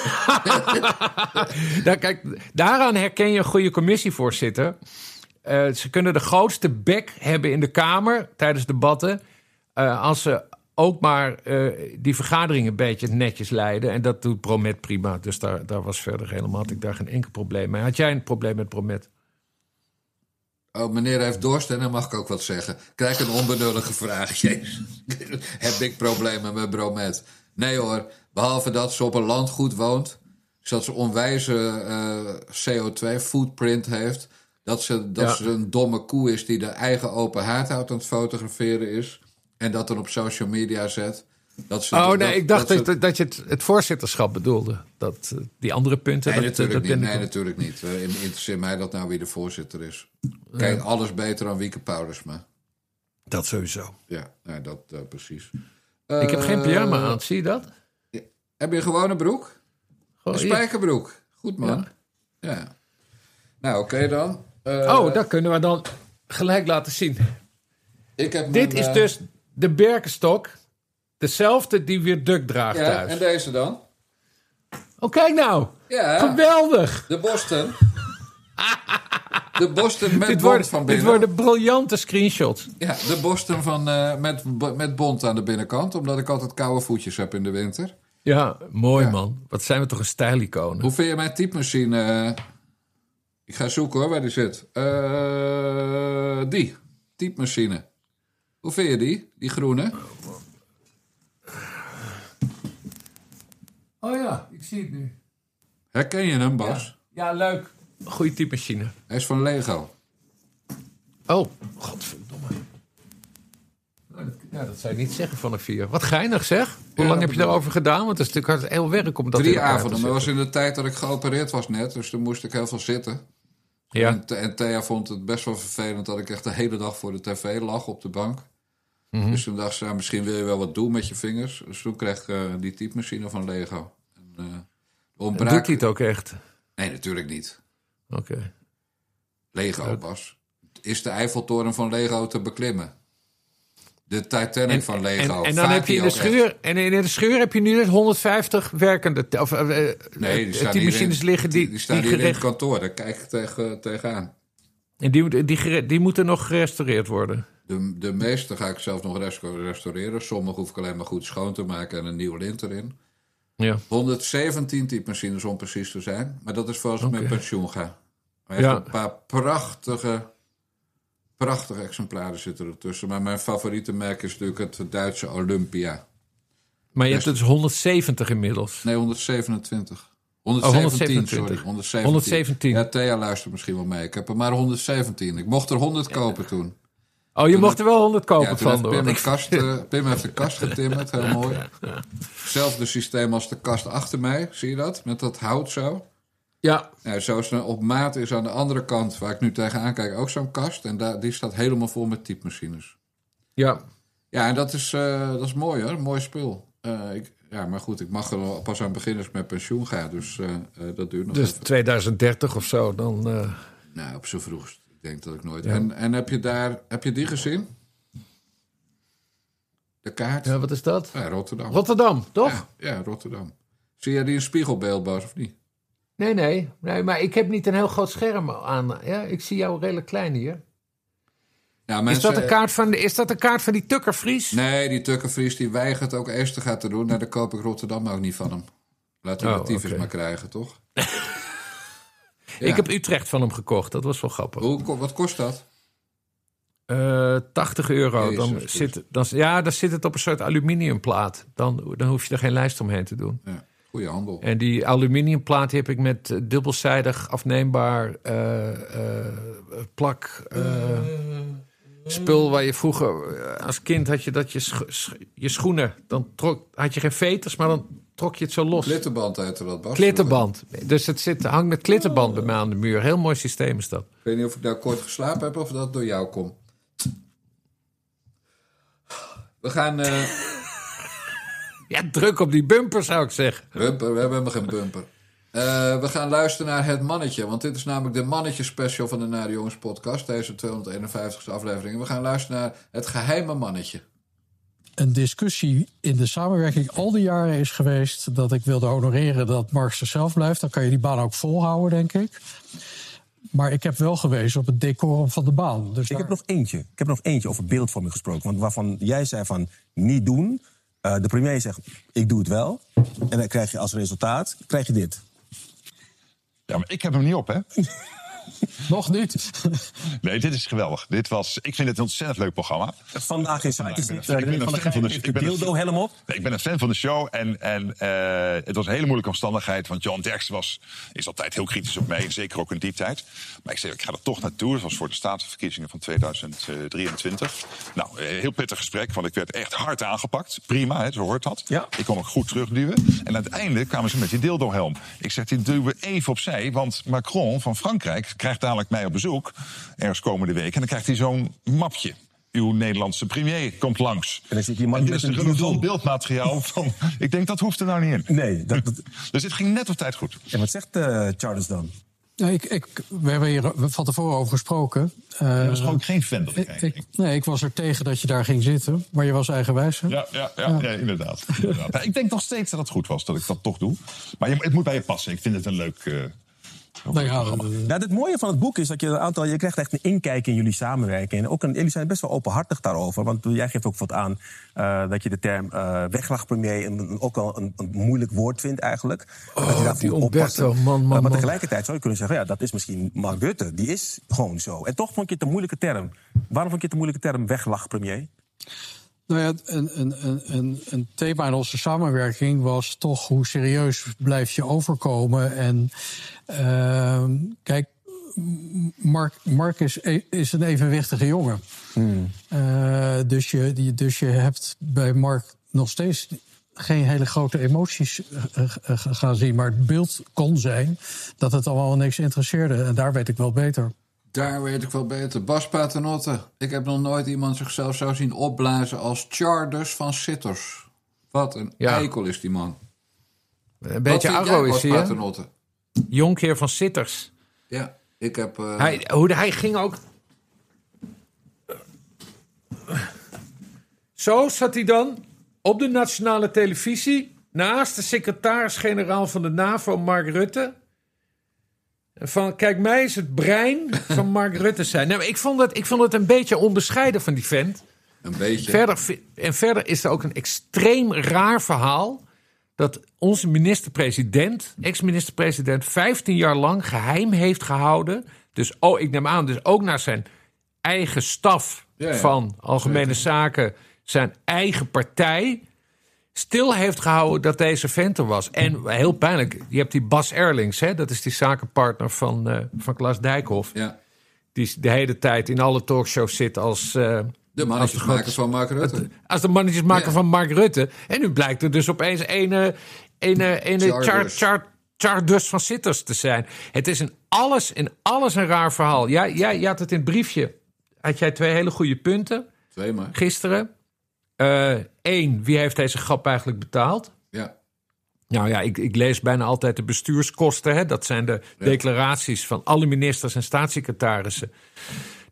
daar, kijk, daaraan herken je een goede commissievoorzitter. Uh, ze kunnen de grootste bek hebben in de Kamer tijdens debatten. Uh, als ze ook maar uh, die vergaderingen een beetje netjes leiden. En dat doet Bromet prima. Dus daar, daar was verder helemaal, had ik daar geen enkel probleem mee. Had jij een probleem met Bromet? Oh, meneer heeft dorst en dan mag ik ook wat zeggen. Krijg een onbenullige vraag. Jezus. Heb ik problemen met Bromet? Nee hoor, behalve dat ze op een landgoed woont. Dat ze onwijze uh, C O twee footprint heeft. Dat, ze, dat ja. ze een domme koe is die de eigen open haard houdt aan het fotograferen is. En dat dan op social media zet. Dat ze, oh nee, dat, ik dacht dat, dat, ze... dat je het, het voorzitterschap bedoelde. Dat, uh, die andere punten... Nee, dat, natuurlijk dat niet. Nee, natuurlijk niet. Uh, interesseert mij dat nou wie de voorzitter is. Kijk, ja. alles beter dan Wieke Paulusma. Dat sowieso. Ja, nou, dat uh, precies. Uh, ik heb geen pyjama aan, zie je dat? Ja. Heb je een gewone broek? Gewoon, een spijkerbroek. Goed man. Ja. ja. Nou, oké okay dan. Uh, oh, dat kunnen we dan gelijk laten zien. Ik heb Dit mijn, is dus de Birkenstock. Dezelfde die weer Duk draagt ja, thuis. En deze dan? Oh, kijk nou. Ja. Geweldig. De Boston. De Boston met dit bont wordt, van binnen. Dit worden briljante screenshots. Ja, de Boston van, uh, met, met bont aan de binnenkant. Omdat ik altijd koude voetjes heb in de winter. Ja, mooi ja. man. Wat zijn we toch een stijliconen. Hoe vind je mijn typemachine? Uh, ik ga zoeken hoor, waar die zit. Uh, die. Typemachine. Hoe vind je die? Die groene? Oh ja, ik zie het nu. Herken je hem, Bas? Ja, ja leuk. Goeie typemachine. Hij is van Lego. Oh, godverdomme. Ja, dat zou je niet zeggen van een vier. Wat geinig zeg. Hoe ja, lang heb je daarover gedaan? Want het is natuurlijk hard heel werk om dat Drie avonden. Maar dat was in de tijd dat ik geopereerd was net. Dus toen moest ik heel veel zitten. Ja. En, en Thea vond het best wel vervelend dat ik echt de hele dag voor de tv lag op de bank. Mm-hmm. Dus toen dacht ze, nou, misschien wil je wel wat doen met je vingers. Dus toen kreeg ik uh, die typemachine van Lego. En, uh, ontbraak... Doet hij het ook echt? Nee, natuurlijk niet. Oké. Okay. Lego, ja. Bas. Is de Eiffeltoren van Lego te beklimmen? De Titanic en, van Lego. En, en dan heb je in de schuur. Echt. En in de schuur heb je nu dus honderdvijftig werkende. Of, uh, nee, die staan die machines in, liggen die. Die, die staan die hier gerecht... in het kantoor. Daar kijk ik tegen, tegenaan. En die, die, die moeten nog gerestaureerd worden? De, de meeste ga ik zelf nog restaureren. Sommige hoef ik alleen maar goed schoon te maken en een nieuw lint erin. Ja. honderdzeventien typemachines om precies te zijn. Maar dat is voor als ik okay. met pensioen ga. Maar ja. Een paar prachtige, prachtige exemplaren zitten ertussen. Maar mijn favoriete merk is natuurlijk het Duitse Olympia. Maar je Best... hebt dus honderdzeventig inmiddels? Nee, honderdzwevenentwintig. honderdzeventien, oh, sorry. honderdzeventien. honderdzeventien. Ja, Thea luistert misschien wel mee. Ik heb er maar honderdzeventien. Ik mocht er honderd kopen ja. toen. Oh, je toen mocht er wel honderd kopen ja, van. Toen heeft Pim, ik... kast, uh, Pim heeft de kast getimmerd, heel mooi. Hetzelfde systeem als de kast achter mij, zie je dat? Met dat hout zo. Ja. Nou, zoals er op maat is aan de andere kant, waar ik nu tegenaan kijk, ook zo'n kast. En daar, die staat helemaal vol met typemachines. Ja. Ja, en dat is, uh, dat is mooi hoor, mooi spul. Uh, ik, ja, maar goed, ik mag er pas aan beginnen als ik met pensioen ga. Dus uh, uh, dat duurt nog dus even. tweeduizend dertig of zo, dan... Uh... Nou, op z'n vroegst. Ik denk dat ik nooit... Ja. En, en heb je daar... Heb je die gezien? De kaart? Ja, wat is dat? Ja, Rotterdam. Rotterdam, toch? Ja, ja, Rotterdam. Zie jij die in spiegelbeeld, Bas, of niet? Nee, nee, nee. Maar ik heb niet een heel groot scherm aan. Ja, ik zie jou redelijk klein hier. Ja, mensen, is, dat een kaart van, is dat een kaart van die Tukker Vries? Nee, die Tukker Vries die weigert ook Esterga te doen. Nou, daar koop ik Rotterdam ook niet van hem. Laat hem oh, de tyfus okay. maar krijgen, toch? Ja. Ik heb Utrecht van hem gekocht. Dat was wel grappig. Hoe, wat kost dat? Uh, tachtig euro. Jezus, dan zit, dan, ja, dan zit het op een soort aluminiumplaat. Dan, dan hoef je er geen lijst omheen te doen. Ja, goeie handel. En die aluminiumplaat die heb ik met uh, dubbelzijdig afneembaar uh, uh, plak... Uh, spul waar je vroeger uh, als kind had je dat je, scho- sch- je schoenen... dan trok, had je geen veters, maar dan trok je het zo los. Klitterband uit dat Bas. Klitterband. Dus het zit, hangt met klitterband bij mij aan de muur. Heel mooi systeem is dat. Ik weet niet of ik nou kort geslapen heb of dat door jou komt. We gaan... Uh... ja, druk op die bumper zou ik zeggen. Bumper, we hebben helemaal geen bumper. Uh, we gaan luisteren naar Het Mannetje. Want dit is namelijk de Mannetje special van de Nare Jongens podcast. Deze tweehonderdeenenvijftigste aflevering. We gaan luisteren naar Het Geheime Mannetje. Een discussie in de samenwerking al die jaren is geweest... dat ik wilde honoreren dat Mark zichzelf blijft. Dan kan je die baan ook volhouden, denk ik. Maar ik heb wel gewezen op het decorum van de baan. Dus ik daar... heb nog eentje. Ik heb nog eentje over beeldvorming gesproken. Want waarvan jij zei van niet doen. Uh, de premier zegt, ik doe het wel. En dan krijg je als resultaat, krijg je dit. Ja, maar ik heb hem niet op, hè? Nog niet. Nee, dit is geweldig. Dit was, ik vind het een ontzettend leuk programma. Vandaag is het. Ik ben een fan van de show. dildo-helm op. Ik ben een fan van de show. En, en uh, het was een hele moeilijke omstandigheid. Want Johan Derksen was, is altijd heel kritisch op mij. Zeker ook in die tijd. Maar ik zei, ik ga er toch naartoe. Dat was voor de statenverkiezingen van tweeduizend drieëntwintig. Nou, heel pittig gesprek. Want ik werd echt hard aangepakt. Prima, hè, zo hoort dat. Ja. Ik kon ook goed terugduwen. En uiteindelijk kwamen ze met die dildo-helm. Ik zeg, die duwen even opzij. Want Macron van Frankrijk krijgt dadelijk mij op bezoek, ergens komende week. En dan krijgt hij zo'n mapje. Uw Nederlandse premier komt langs. En dan zit die man en dit met is een relevant beeldmateriaal van... Ik denk, dat hoeft er nou niet in. Nee. Dat, dat... Dus dit ging net op tijd goed. En wat zegt uh, Charles dan? Ja, ik, ik, we hebben hier van tevoren over gesproken. Uh, je was gewoon geen fan, dat ik, ik, Nee, ik was er tegen dat je daar ging zitten. Maar je was eigenwijs, hè? Ja, ja, ja, ja. ja inderdaad. inderdaad. Ja, ik denk nog steeds dat het goed was, dat ik dat toch doe. Maar je, het moet bij je passen. Ik vind het een leuk... Uh, Nou ja, nou, het mooie van het boek is dat je een aantal, je krijgt echt een inkijk in jullie samenwerking. En ook een, jullie zijn best wel openhartig daarover. Want jij geeft ook wat aan uh, dat je de term uh, weglachtpremier een, een, ook wel een, een moeilijk woord vindt eigenlijk. Oh, dat je die Umberto, man, man, man. Uh, maar tegelijkertijd zou je kunnen zeggen, ja, dat is misschien Mark Rutte. Die is gewoon zo. En toch vond je het een moeilijke term. Waarom vond je het een moeilijke term, weglachtpremier? Nou ja, een, een, een, een thema in onze samenwerking was toch hoe serieus blijf je overkomen. En uh, kijk, Mark, Mark is, is een evenwichtige jongen. Hmm. Uh, dus, je, dus je hebt bij Mark nog steeds geen hele grote emoties uh, uh, gaan zien. Maar het beeld kon zijn dat het allemaal niks interesseerde. En daar weet ik wel beter. Daar weet ik wel beter. Bas Paternotte. Ik heb nog nooit iemand zichzelf zo zien opblazen als Charles van Sitters. Wat een ja. eikel is die man. Een beetje arro is hij, Paternotte? Jonkheer van Sitters. Ja, ik heb... Uh... Hij, hoe, hij ging ook... Zo zat hij dan op de nationale televisie... naast de secretaris-generaal van de NAVO, Mark Rutte... Van, kijk, mij is het brein van Mark Rutte zijn. Nou, ik, vond het, ik vond het een beetje onbescheiden van die vent. Een beetje. Verder, en verder is er ook een extreem raar verhaal... dat onze minister-president, ex-minister-president... vijftien jaar lang geheim heeft gehouden. Dus oh, ik neem aan, dus ook naar zijn eigen staf ja, ja. van Algemene Zaken... zijn eigen partij... stil heeft gehouden dat deze vent er was. En heel pijnlijk, je hebt die Bas Erlings... Hè, dat is die zakenpartner van, uh, van Klaas Dijkhoff... Ja. die de hele tijd in alle talkshows zit als... Uh, de mannetjesmaker van Mark Rutte. Als de mannetjesmaker ja. van Mark Rutte. En nu blijkt er dus opeens een Charles van Sitters te zijn. Het is in alles, in alles een raar verhaal. Ja, ja, je had het in het briefje. Had jij twee hele goede punten. Twee maar. Gisteren. Eén, uh, wie heeft deze grap eigenlijk betaald? Ja. Nou ja, ik, ik lees bijna altijd de bestuurskosten. Hè? Dat zijn de ja. declaraties van alle ministers en staatssecretarissen.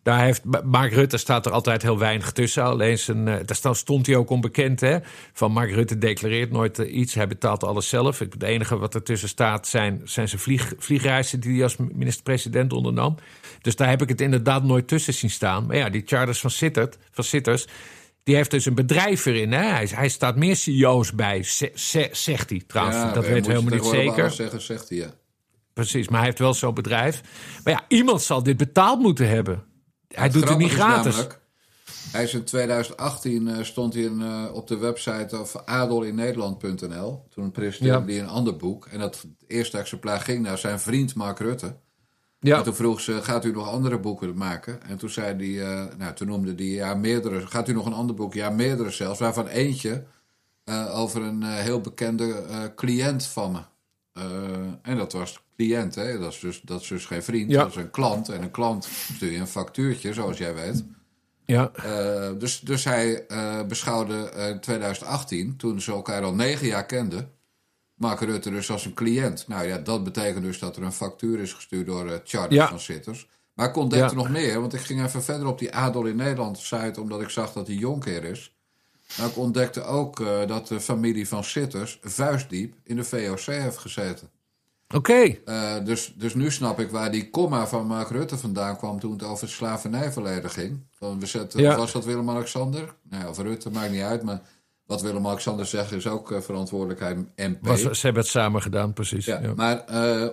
Daar heeft Mark Rutte staat er altijd heel weinig tussen. Alleen zijn, uh, daar stond hij ook onbekend. Hè? Van Mark Rutte declareert nooit uh, iets. Hij betaalt alles zelf. Het enige wat ertussen staat zijn, zijn zijn vlieg, vliegreizen die hij als minister-president ondernam. Dus daar heb ik het inderdaad nooit tussen zien staan. Maar ja, die Charles van Sittert, van Sitters, die heeft dus een bedrijf erin. Hè? Hij, hij staat meer C E O's bij, z- z- zegt hij trouwens. Ja, dat weten we helemaal niet zeker. Zeggen, zegt hij, ja. Precies, maar hij heeft wel zo'n bedrijf. Maar ja, iemand zal dit betaald moeten hebben. Hij doet het niet gratis. Namelijk, hij is in twintig achttien uh, stond hij in, uh, op de website of adelinederland punt n l. Toen presenteerde ja. hij een ander boek. En dat eerste exemplaar ging naar zijn vriend Mark Rutte. Ja. En toen vroeg ze, gaat u nog andere boeken maken? En toen zei hij, uh, nou, toen noemde hij, ja, meerdere. Gaat u nog een ander boek? Ja, meerdere zelfs. Waarvan eentje uh, over een uh, heel bekende uh, cliënt van me. Uh, en dat was cliënt, hè? Dat is dus, dat is dus geen vriend, ja. Dat is een klant. En een klant stuur je een factuurtje, zoals jij weet. Ja. Uh, dus, dus hij uh, beschouwde uh, in twintig achttien, toen ze elkaar al negen jaar kenden, Mark Rutte dus als een cliënt. Nou ja, dat betekent dus dat er een factuur is gestuurd door uh, Charles ja. van Sitters. Maar ik ontdekte ja. nog meer, want ik ging even verder op die Adel in Nederland site, omdat ik zag dat hij Jonkheer is. Maar ik ontdekte ook uh, dat de familie van Sitters vuistdiep in de V O C heeft gezeten. Oké. Okay. Uh, dus, dus nu snap ik waar die komma van Mark Rutte vandaan kwam toen het over het slavernijverleden ging. Van we zetten, ja. Was dat Willem-Alexander? Nou, of Rutte, maakt niet uit. Maar wat Willem-Alexander zegt is ook uh, verantwoordelijkheid M P. Was, ze hebben het samen gedaan, precies. Ja, ja. Maar uh,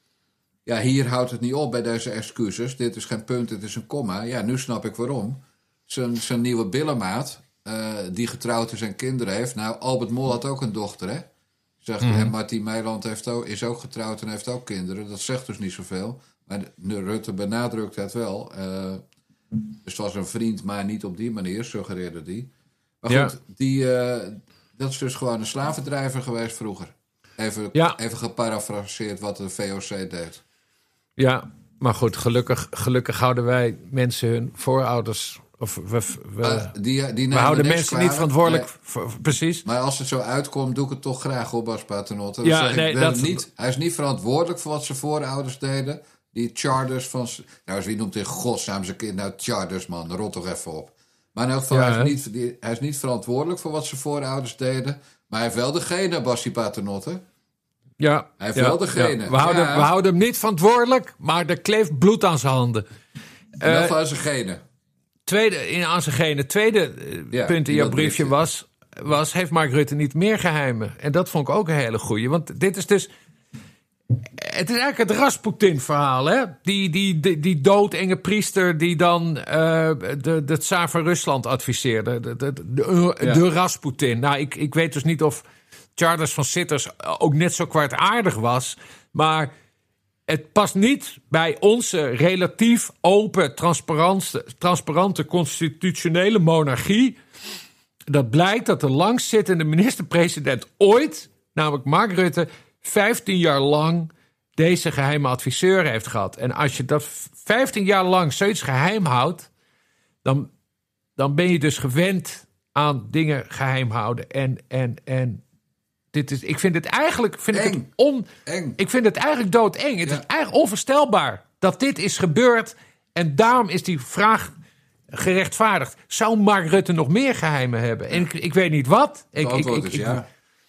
ja, hier houdt het niet op bij deze excuses. Dit is geen punt, dit is een komma. Ja, nu snap ik waarom. Zijn, zijn nieuwe billenmaat, uh, die getrouwd is en kinderen heeft. Nou, Albert Mol had ook een dochter, hè? Zegt, mm-hmm. En Martien Meiland heeft ook, is ook getrouwd en heeft ook kinderen. Dat zegt dus niet zoveel. Maar de, Rutte benadrukt het wel. Uh, dus het was een vriend, maar niet op die manier, suggereerde die. Maar goed, ja. die, uh, dat is dus gewoon een slavendrijver geweest vroeger. Even, ja. even geparafraseerd wat de V O C deed. Ja, maar goed, gelukkig, gelukkig houden wij mensen hun voorouders... Of we, we, uh, die, die we houden mensen kwamen. Niet verantwoordelijk. Nee. Voor, precies. Maar als het zo uitkomt, doe ik het toch graag op Bas Paternotte. Ja, nee, ik, dat... niet, hij is niet verantwoordelijk voor wat zijn voorouders deden. Die Charters van... Nou, wie noemt in godsnaam zijn kind nou Charters, man? Rot toch even op. Maar in elk geval, ja, hij, is niet, die, hij is niet verantwoordelijk voor wat zijn voorouders deden. Maar hij heeft wel de genen, Bassie Paternotte. Ja. Hij heeft ja, wel de genen. Ja. We, houden, ja. we houden hem niet verantwoordelijk, maar er kleeft bloed aan zijn handen. In elk geval uh, zijn genen. Tweede, in aan zijn genen. Tweede ja, punt in jouw briefje was, was... heeft Mark Rutte niet meer geheimen? En dat vond ik ook een hele goeie. Want dit is dus... Het is eigenlijk het Rasputin-verhaal, hè? Die, die, die, die doodenge priester die dan uh, de, de tsaar van Rusland adviseerde. De, de, de, ja. de Rasputin. Nou, ik, ik weet dus niet of Charles van Sitters ook net zo kwaadaardig was. Maar het past niet bij onze relatief open, transparante, transparante constitutionele monarchie. Dat blijkt dat de langstzittende minister-president ooit, namelijk Mark Rutte, vijftien jaar lang deze geheime adviseur heeft gehad. En als je dat vijftien jaar lang zoiets geheim houdt, dan, dan ben je dus gewend aan dingen geheim houden. En, en, en dit is, ik vind het eigenlijk, vind ik het on, Eng. ik vind het eigenlijk doodeng. Het ja. is eigenlijk onvoorstelbaar dat dit is gebeurd. En daarom is die vraag gerechtvaardigd. Zou Mark Rutte nog meer geheimen hebben? En ik, ik weet niet wat. Ik, ik, ik, ik, is ja.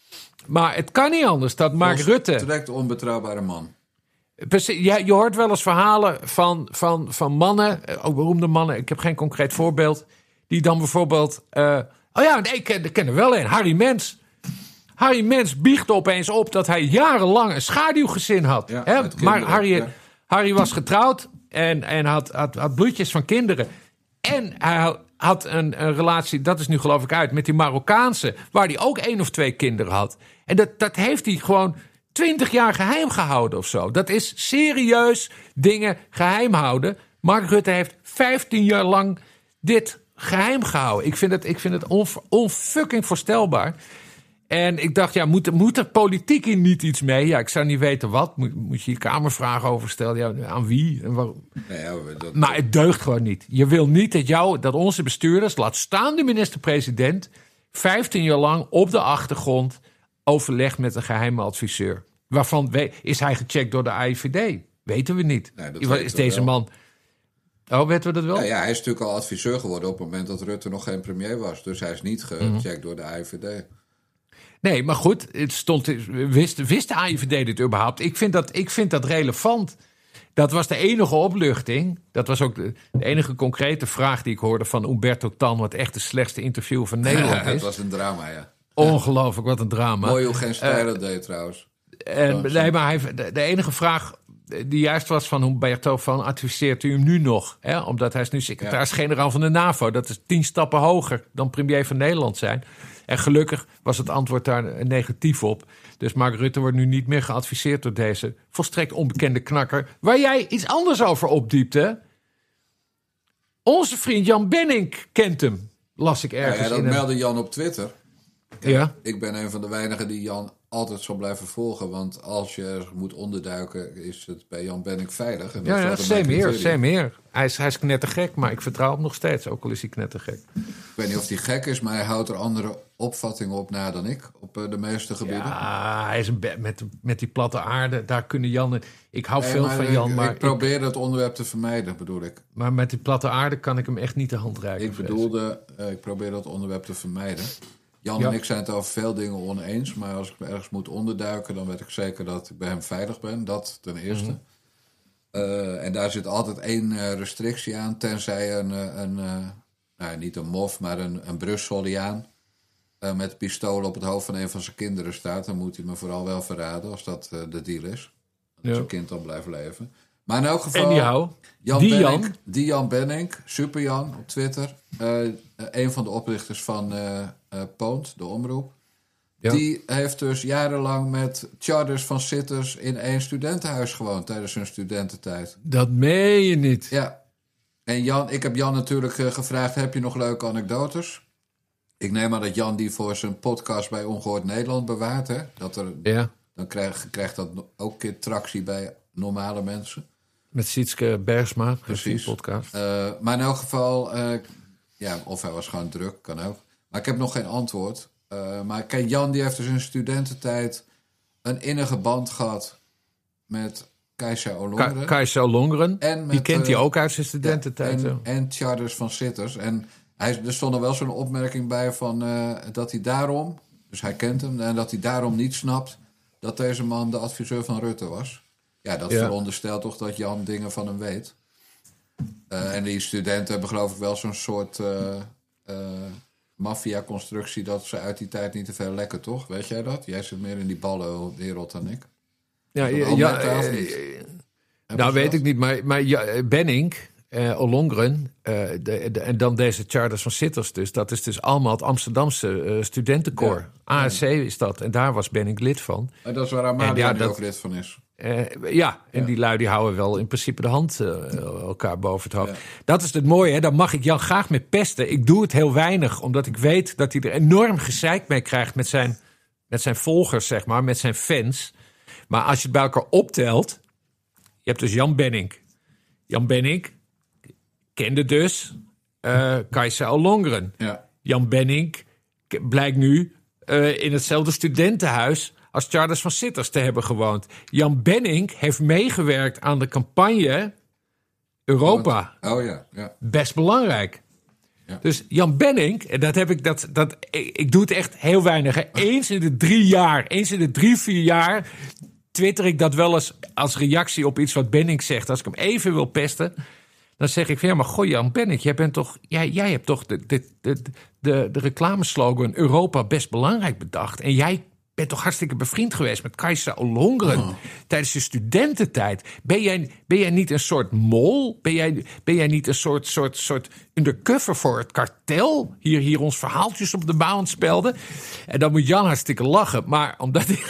Maar het kan niet anders dat Mark Volgens Rutte... direct onbetrouwbare man. Precies, ja, je hoort wel eens verhalen van, van, van mannen, ook beroemde mannen, ik heb geen concreet voorbeeld, die dan bijvoorbeeld... Uh, oh ja, nee, ik ken, ik ken er wel een, Harry Mens. Harry Mens biechtte opeens op dat hij jarenlang een schaduwgezin had. Ja, hè? Maar Harry, ja. Harry was getrouwd en, en had, had, had bloedjes van kinderen. En hij had een, een relatie, dat is nu geloof ik uit, met die Marokkaanse, waar hij ook één of twee kinderen had. En dat, dat heeft hij gewoon twintig jaar geheim gehouden of zo. Dat is serieus dingen geheim houden. Mark Rutte heeft vijftien jaar lang dit geheim gehouden. Ik vind het, ik vind het onf, onfucking voorstelbaar. En ik dacht, ja, moet, moet er politiek in niet iets mee? Ja, ik zou niet weten wat. Moet, moet je je Kamervragen over stellen? Ja, aan wie? En waarom? Nee, ja, dat, maar het deugt gewoon niet. Je wil niet dat, jou, dat onze bestuurders, laat staan de minister-president, vijftien jaar lang op de achtergrond overleg met een geheime adviseur. Waarvan is hij gecheckt door de A I V D? Weten we niet. Nee, is deze man... Oh, weten we dat wel? Ja, ja, hij is natuurlijk al adviseur geworden op het moment dat Rutte nog geen premier was. Dus hij is niet gecheckt mm-hmm. door de A I V D. Nee, maar goed, het stond, wist, wist de A I V D dit überhaupt? Ik vind dat, ik vind dat relevant. Dat was de enige opluchting. Dat was ook de, de enige concrete vraag die ik hoorde van Umberto Tan, wat echt de slechtste interview van Nederland ja, is. Het was een drama, ja. Ongelooflijk, wat een drama. Mooi hoe geen stijl dat uh, deed trouwens. En, nee, maar hij, de, de enige vraag die juist was van Humberto van adviseert u hem nu nog? Hè? Omdat hij is nu secretaris-generaal van de NAVO. Dat is tien stappen hoger dan premier van Nederland zijn. En gelukkig was het antwoord daar negatief op. Dus Mark Rutte wordt nu niet meer geadviseerd door deze volstrekt onbekende knakker. Waar jij iets anders over opdiepte. Onze vriend Jan Benink kent hem, las ik ergens. Ja, ja, dat in meldde een... Jan op Twitter. Ja. ja. Ik ben een van de weinigen die Jan altijd zal blijven volgen. Want als je er moet onderduiken, is het bij Jan Benink veilig. En dat ja, ja same hier, same hier. Hij is, hij is knettergek, maar ik vertrouw hem nog steeds. Ook al is hij knettergek. Ik weet niet of hij gek is, maar hij houdt er andere opvattingen op na dan ik. Op uh, de meeste gebieden. Ja, hij is een be- met, met die platte aarde. Daar kunnen Jan... Ik hou nee, veel maar van ik, Jan, maar... Ik probeer ik, het onderwerp te vermijden, bedoel ik. Maar met die platte aarde kan ik hem echt niet de hand reiken. Ik bedoelde, uh, ik probeer dat onderwerp te vermijden. Jan ja. en ik zijn het over veel dingen oneens. Maar als ik ergens moet onderduiken, dan weet ik zeker dat ik bij hem veilig ben. Dat ten eerste. Mm-hmm. Uh, en daar zit altijd één uh, restrictie aan. Tenzij een, uh, een uh, nou, niet een mof, maar een, een Brusseliaan uh, met een pistool op het hoofd van een van zijn kinderen staat. Dan moet hij me vooral wel verraden als dat uh, de deal is. Dat ja. zijn kind dan blijft leven. Maar in elk geval... Anyhow, Jan die Benink, Jan. Die Jan Benink, Super Jan op Twitter. Uh, uh, een van de oprichters van uh, uh, Poont, de omroep. Ja. Die heeft dus jarenlang met charters van zitters in één studentenhuis gewoond tijdens hun studententijd. Dat meen je niet. Ja. En Jan, ik heb Jan natuurlijk uh, gevraagd, heb je nog leuke anekdotes? Ik neem aan dat Jan die voor zijn podcast bij Ongehoord Nederland bewaart. Hè? Dat er, ja. Dan krijgt, krijgt dat ook een keer tractie bij normale mensen. Met Sietske Bergsma, precies. Podcast. Uh, maar in elk geval, uh, ja, of hij was gewoon druk, kan ook. Maar ik heb nog geen antwoord. Uh, maar kijk, Jan die heeft dus in studententijd een innige band gehad met Kajsa Ollongren. Ka- Kajsa Ollongren, en met, die kent hij uh, ook uit zijn studententijd. Ja, en, en charters van zitters. En hij, er stond er wel zo'n opmerking bij van uh, dat hij daarom, dus hij kent hem, en dat hij daarom niet snapt dat deze man de adviseur van Rutte was. Ja, dat ja. veronderstelt toch dat Jan dingen van hem weet. Uh, en die studenten hebben geloof ik wel zo'n soort uh, uh, maffia-constructie dat ze uit die tijd niet te veel lekken, toch? Weet jij dat? Jij zit meer in die ballenwereld dan ik. Ja, ja, ja uh, niet? Nou, weet dat? ik niet, maar, maar ja, Benink, uh, Ollongren uh, de, de, en dan deze charters van zitters dus. Dat is dus allemaal het Amsterdamse uh, studentenkoor. Ja. A S C is dat. En daar was Benink lid van. En dat is waar Amalia ja, dat, ook lid van is. Uh, ja, en ja. die lui die houden wel in principe de hand uh, elkaar boven het hoofd. Ja. Dat is het mooie, hè? Daar mag ik Jan graag mee pesten. Ik doe het heel weinig, omdat ik weet dat hij er enorm gezeik mee krijgt met zijn, met zijn volgers, zeg maar, met zijn fans. Maar als je het bij elkaar optelt, je hebt dus Jan Benink. Jan Benink kende dus uh, Kajsa Ollongren. Ja. Jan Benink blijkt nu uh, in hetzelfde studentenhuis als charters van zitters te hebben gewoond. Jan Benink heeft meegewerkt aan de campagne Europa. Oh, oh ja, ja. Best belangrijk. Ja. Dus Jan Benink, en dat heb ik, dat, dat, ik, ik doe het echt heel weinig. Hè. Eens in de drie jaar, eens in de drie, vier jaar twitter ik dat wel eens als reactie op iets wat Benink zegt. Als ik hem even wil pesten, dan zeg ik van ja, maar goh Jan Benink, jij bent toch, jij, jij hebt toch de, de, de, de, de reclameslogan Europa best belangrijk bedacht. En jij bent toch hartstikke bevriend geweest met Kajsa Ollongren oh. tijdens je studententijd. Ben jij, ben jij niet een soort mol? Ben jij, ben jij niet een soort, soort, soort undercover voor het kartel? Hier, hier ons verhaaltjes op de baan spelden. En dan moet Jan hartstikke lachen. Maar omdat hij...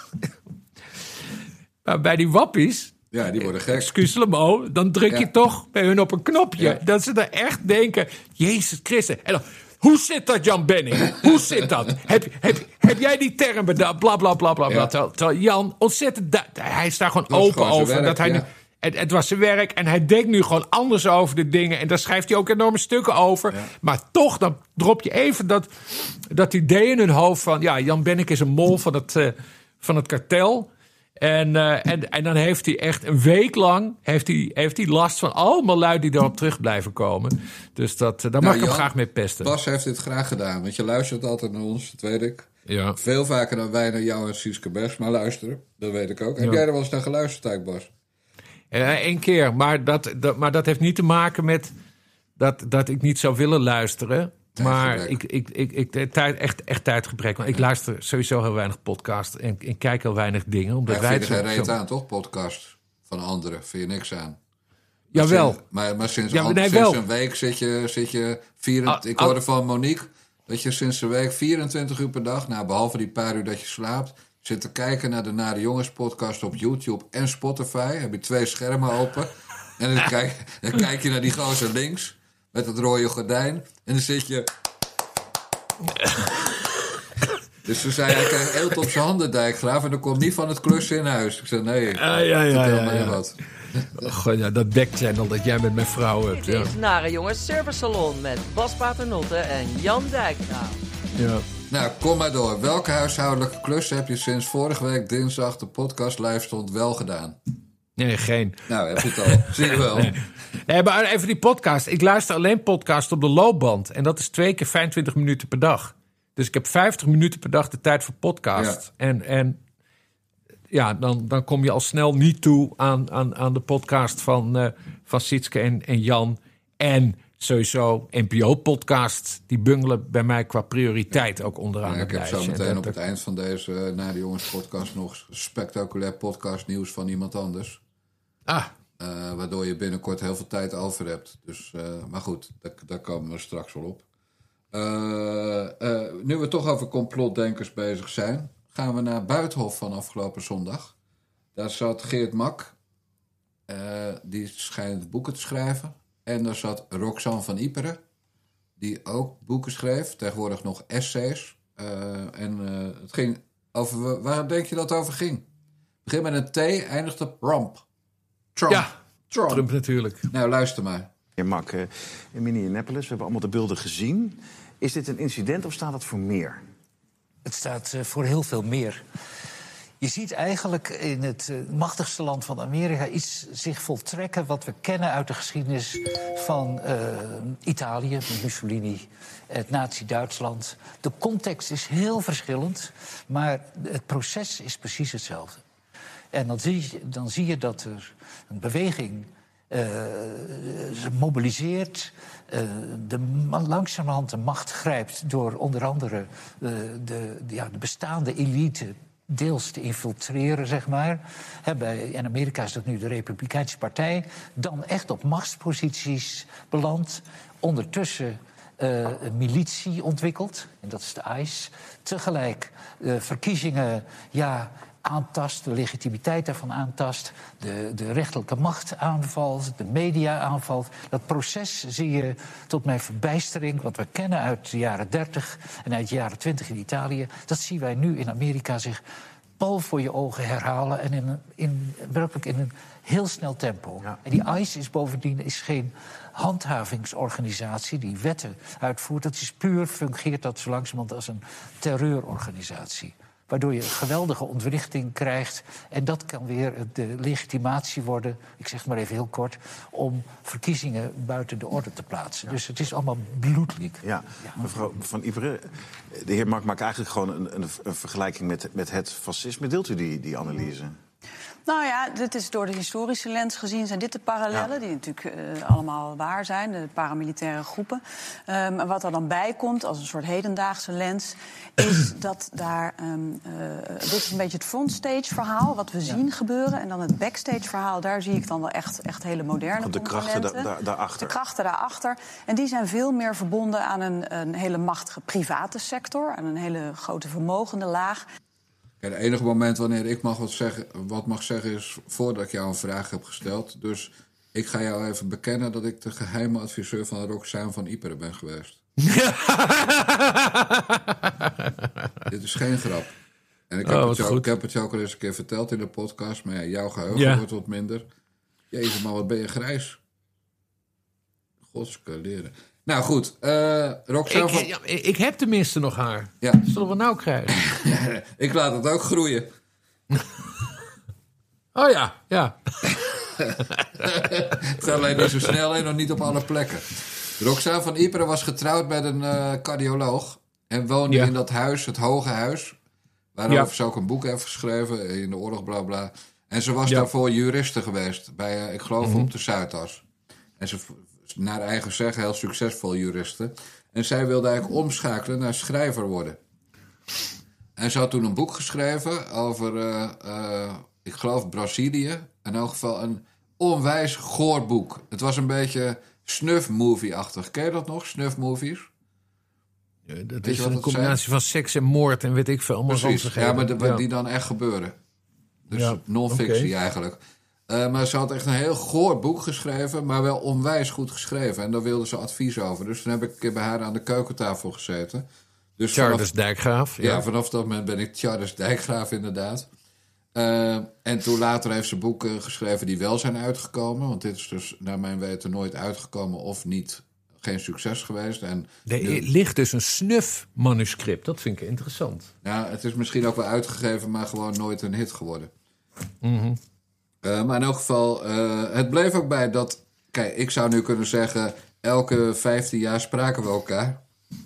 maar bij die wappies... Ja, die worden gek. Excuus Lemo, dan druk je ja. toch bij hun op een knopje. Ja. Dat ze er echt denken, Jezus Christus. En dan... Hoe zit dat, Jan Benning? Hoe zit dat? Heb, heb, heb jij die term bedacht? Bla, bla, bla, bla. Ja. Terwijl, terwijl Jan ontzettend... Du- hij is daar gewoon dat open gewoon over. Werk, dat hij ja. nu, het, het was zijn werk en hij denkt nu gewoon anders over de dingen. En daar schrijft hij ook enorme stukken over. Ja. Maar toch, dan drop je even dat, dat idee in hun hoofd van... Ja, Jan Benning is een mol van het, uh, van het kartel. En, uh, en, en dan heeft hij echt een week lang heeft hij, heeft hij last van allemaal lui die erop terug blijven komen. Dus dat, daar mag nou, ik hem Jan, graag mee pesten. Bas heeft dit graag gedaan, want je luistert altijd naar ons, dat weet ik. Ja. Veel vaker dan wij naar jou en Sieske Bergsma luisteren. Dat weet ik ook. Heb ja. jij er wel eens naar geluisterd, eigenlijk, Bas? Eén uh, keer, maar dat, dat, maar dat heeft niet te maken met dat, dat ik niet zou willen luisteren. Maar ik, ik, ik, ik, tijd, echt, echt tijdgebrek. Want ik luister sowieso heel weinig podcast en, en kijk heel weinig dingen. Omdat ja, wij vind je er geen reet aan, toch? Podcast van anderen. Vind je niks aan? Maar Jawel. Sinds, maar, maar sinds, ja, al, nee, sinds wel. een week zit je... Zit je vierentwintig, ah, ik hoorde ah, van Monique dat je sinds een week vierentwintig uur per dag... nou, behalve die paar uur dat je slaapt... zit te kijken naar de Nare Jongens podcast op YouTube en Spotify. Heb je twee schermen open. En dan kijk, dan kijk je naar die gozer links... met het rode gordijn. En dan zit je... Dus toen zei hij, hij krijgt eelt op zijn handen, Dijkgraaf... en dan komt niet van het klussen in huis. Ik zei, nee, uh, ja, ja, vertel ja, maar ja. wat. Goh, ja, dat backchannel dat jij met mijn vrouw hebt. Dit ja. is Nare Jongens Service Salon met Bas Paternotte en Jan Dijkgraaf. Ja. Nou, kom maar door. Welke huishoudelijke klus heb je sinds vorige week dinsdag... de podcast live stond wel gedaan? Nee, geen. Nou, heb je het al. Zie je wel. Nee. nee, maar even die podcast. Ik luister alleen podcast op de loopband. En dat is twee keer vijfentwintig minuten per dag. Dus ik heb vijftig minuten per dag de tijd voor podcast. Ja. En, en ja, dan, dan kom je al snel niet toe aan, aan, aan de podcast van, uh, van Sietske en, en Jan. En sowieso N P O-podcast. Die bungelen bij mij qua prioriteit ook onderaan ja, het lijstje. Ik heb zo meteen dat, op het eind van deze uh, na de jongens podcast... nog spectaculair podcast nieuws van iemand anders. Ah. Uh, waardoor je binnenkort heel veel tijd over hebt. Dus, uh, maar goed, daar, daar komen we straks wel op. Uh, uh, nu we toch over complotdenkers bezig zijn... gaan we naar Buitenhof van afgelopen zondag. Daar zat Geert Mak. Uh, die schijnt boeken te schrijven. En daar zat Roxanne van Iperen. Die ook boeken schreef. Tegenwoordig nog essays. Uh, en uh, het ging over... Waar denk je dat het over ging? Begin met een T, eindigt op Trump. Trump. Ja, Trump. Trump natuurlijk. Nou, luister maar. Ja, Mak, uh, in Minneapolis, we hebben allemaal de beelden gezien. Is dit een incident of staat het voor meer? Het staat uh, voor heel veel meer. Je ziet eigenlijk in het uh, machtigste land van Amerika iets zich voltrekken... wat we kennen uit de geschiedenis van uh, Italië, met Mussolini, het nazi-Duitsland. De context is heel verschillend, maar het proces is precies hetzelfde. En dan zie je, dan zie je dat er een beweging uh, mobiliseert... Uh, de, langzamerhand de macht grijpt door onder andere uh, de, de, ja, de bestaande elite... deels te infiltreren, zeg maar. He, bij, in Amerika is dat nu de Republikeinse Partij. Dan echt op machtsposities belandt. Ondertussen uh, een militie ontwikkeld. En dat is de I C E. Tegelijk uh, verkiezingen... ja. aantast, de legitimiteit daarvan aantast... De, de rechterlijke macht aanvalt, de media aanvalt. Dat proces zie je tot mijn verbijstering... wat we kennen uit de jaren dertig en uit de jaren twintig in Italië... dat zien wij nu in Amerika zich pal voor je ogen herhalen... en in, in, werkelijk in een heel snel tempo. Ja. En die I C E is bovendien is geen handhavingsorganisatie... die wetten uitvoert. Dat is puur, fungeert dat zo langzamerhand als een terreurorganisatie... waardoor je een geweldige ontwrichting krijgt. En dat kan weer de legitimatie worden, ik zeg maar even heel kort... om verkiezingen buiten de orde te plaatsen. Ja. Dus het is allemaal bloedlijk. Ja, ja. Mevrouw Van Iperen, de heer Mak maakt eigenlijk gewoon een, een, een vergelijking met, met het fascisme. Deelt u die, die analyse? Nou ja, dit is door de historische lens gezien zijn dit de parallellen... Ja. die natuurlijk uh, allemaal waar zijn, de paramilitaire groepen. Um, wat er dan bij komt, als een soort hedendaagse lens... is dat daar... Um, uh, dit is een beetje het frontstage-verhaal, wat we ja. zien gebeuren. En dan het backstage-verhaal, daar zie ik dan wel echt, echt hele moderne de krachten da, da, daarachter. De krachten daarachter. En die zijn veel meer verbonden aan een, een hele machtige private sector... aan een hele grote vermogende laag... Ja, het enige moment wanneer ik mag wat, zeggen, wat mag zeggen is voordat ik jou een vraag heb gesteld. Dus ik ga jou even bekennen dat ik de geheime adviseur van Roxanne van Iperen ben geweest. Dit is geen grap. En ik heb, oh, het jou, ik heb het jou ook al eens een keer verteld in de podcast. Maar ja, jouw geheugen ja. wordt wat minder. Jezus, maar wat ben je grijs. Godskaleren. Nou goed, uh, Roxanne ik, van... ja, ik heb tenminste nog haar. Ja. Zullen we nou krijgen? Ja, ik laat het ook groeien. Oh ja, ja. Het gaat alleen niet zo snel en nog niet op alle plekken. Roxane van Iperen was getrouwd met een uh, cardioloog. En woonde ja. in dat huis, het Hoge Huis. Waarover ja. ze ook een boek heeft geschreven. In de oorlog, bla bla. En ze was ja. daarvoor juriste geweest. Bij, uh, ik geloof mm-hmm. op de Zuidas. En ze, naar eigen zeggen, heel succesvol juriste. En zij wilde eigenlijk omschakelen naar schrijver worden. En ze had toen een boek geschreven over, uh, uh, ik geloof, Brazilië. In elk geval een onwijs goor boek. Het was een beetje snuff-movie-achtig. Ken je dat nog, snuff-movies? Ja, dat weet is een combinatie zijn? van seks en moord en weet ik veel. Allemaal Precies, ja, maar de, ja. die dan echt gebeuren. Dus ja, non-fictie okay. eigenlijk. Uh, maar ze had echt een heel goor boek geschreven, maar wel onwijs goed geschreven. En daar wilde ze advies over. Dus toen heb ik een keer bij haar aan de keukentafel gezeten. Dus Charles vanaf, Dijkgraaf. Ja. ja, vanaf dat moment ben ik Charles Dijkgraaf inderdaad. Uh, en toen later heeft ze boeken geschreven die wel zijn uitgekomen. Want dit is dus naar mijn weten nooit uitgekomen of niet, geen succes geweest. En er nu, ligt dus een snuf-manuscript. Dat vind ik interessant. Ja, het is misschien ook wel uitgegeven, maar gewoon nooit een hit geworden. Mm-hmm. Uh, maar in elk geval, uh, het bleef ook bij dat... Kijk, ik zou nu kunnen zeggen, elke vijftien jaar spraken we elkaar.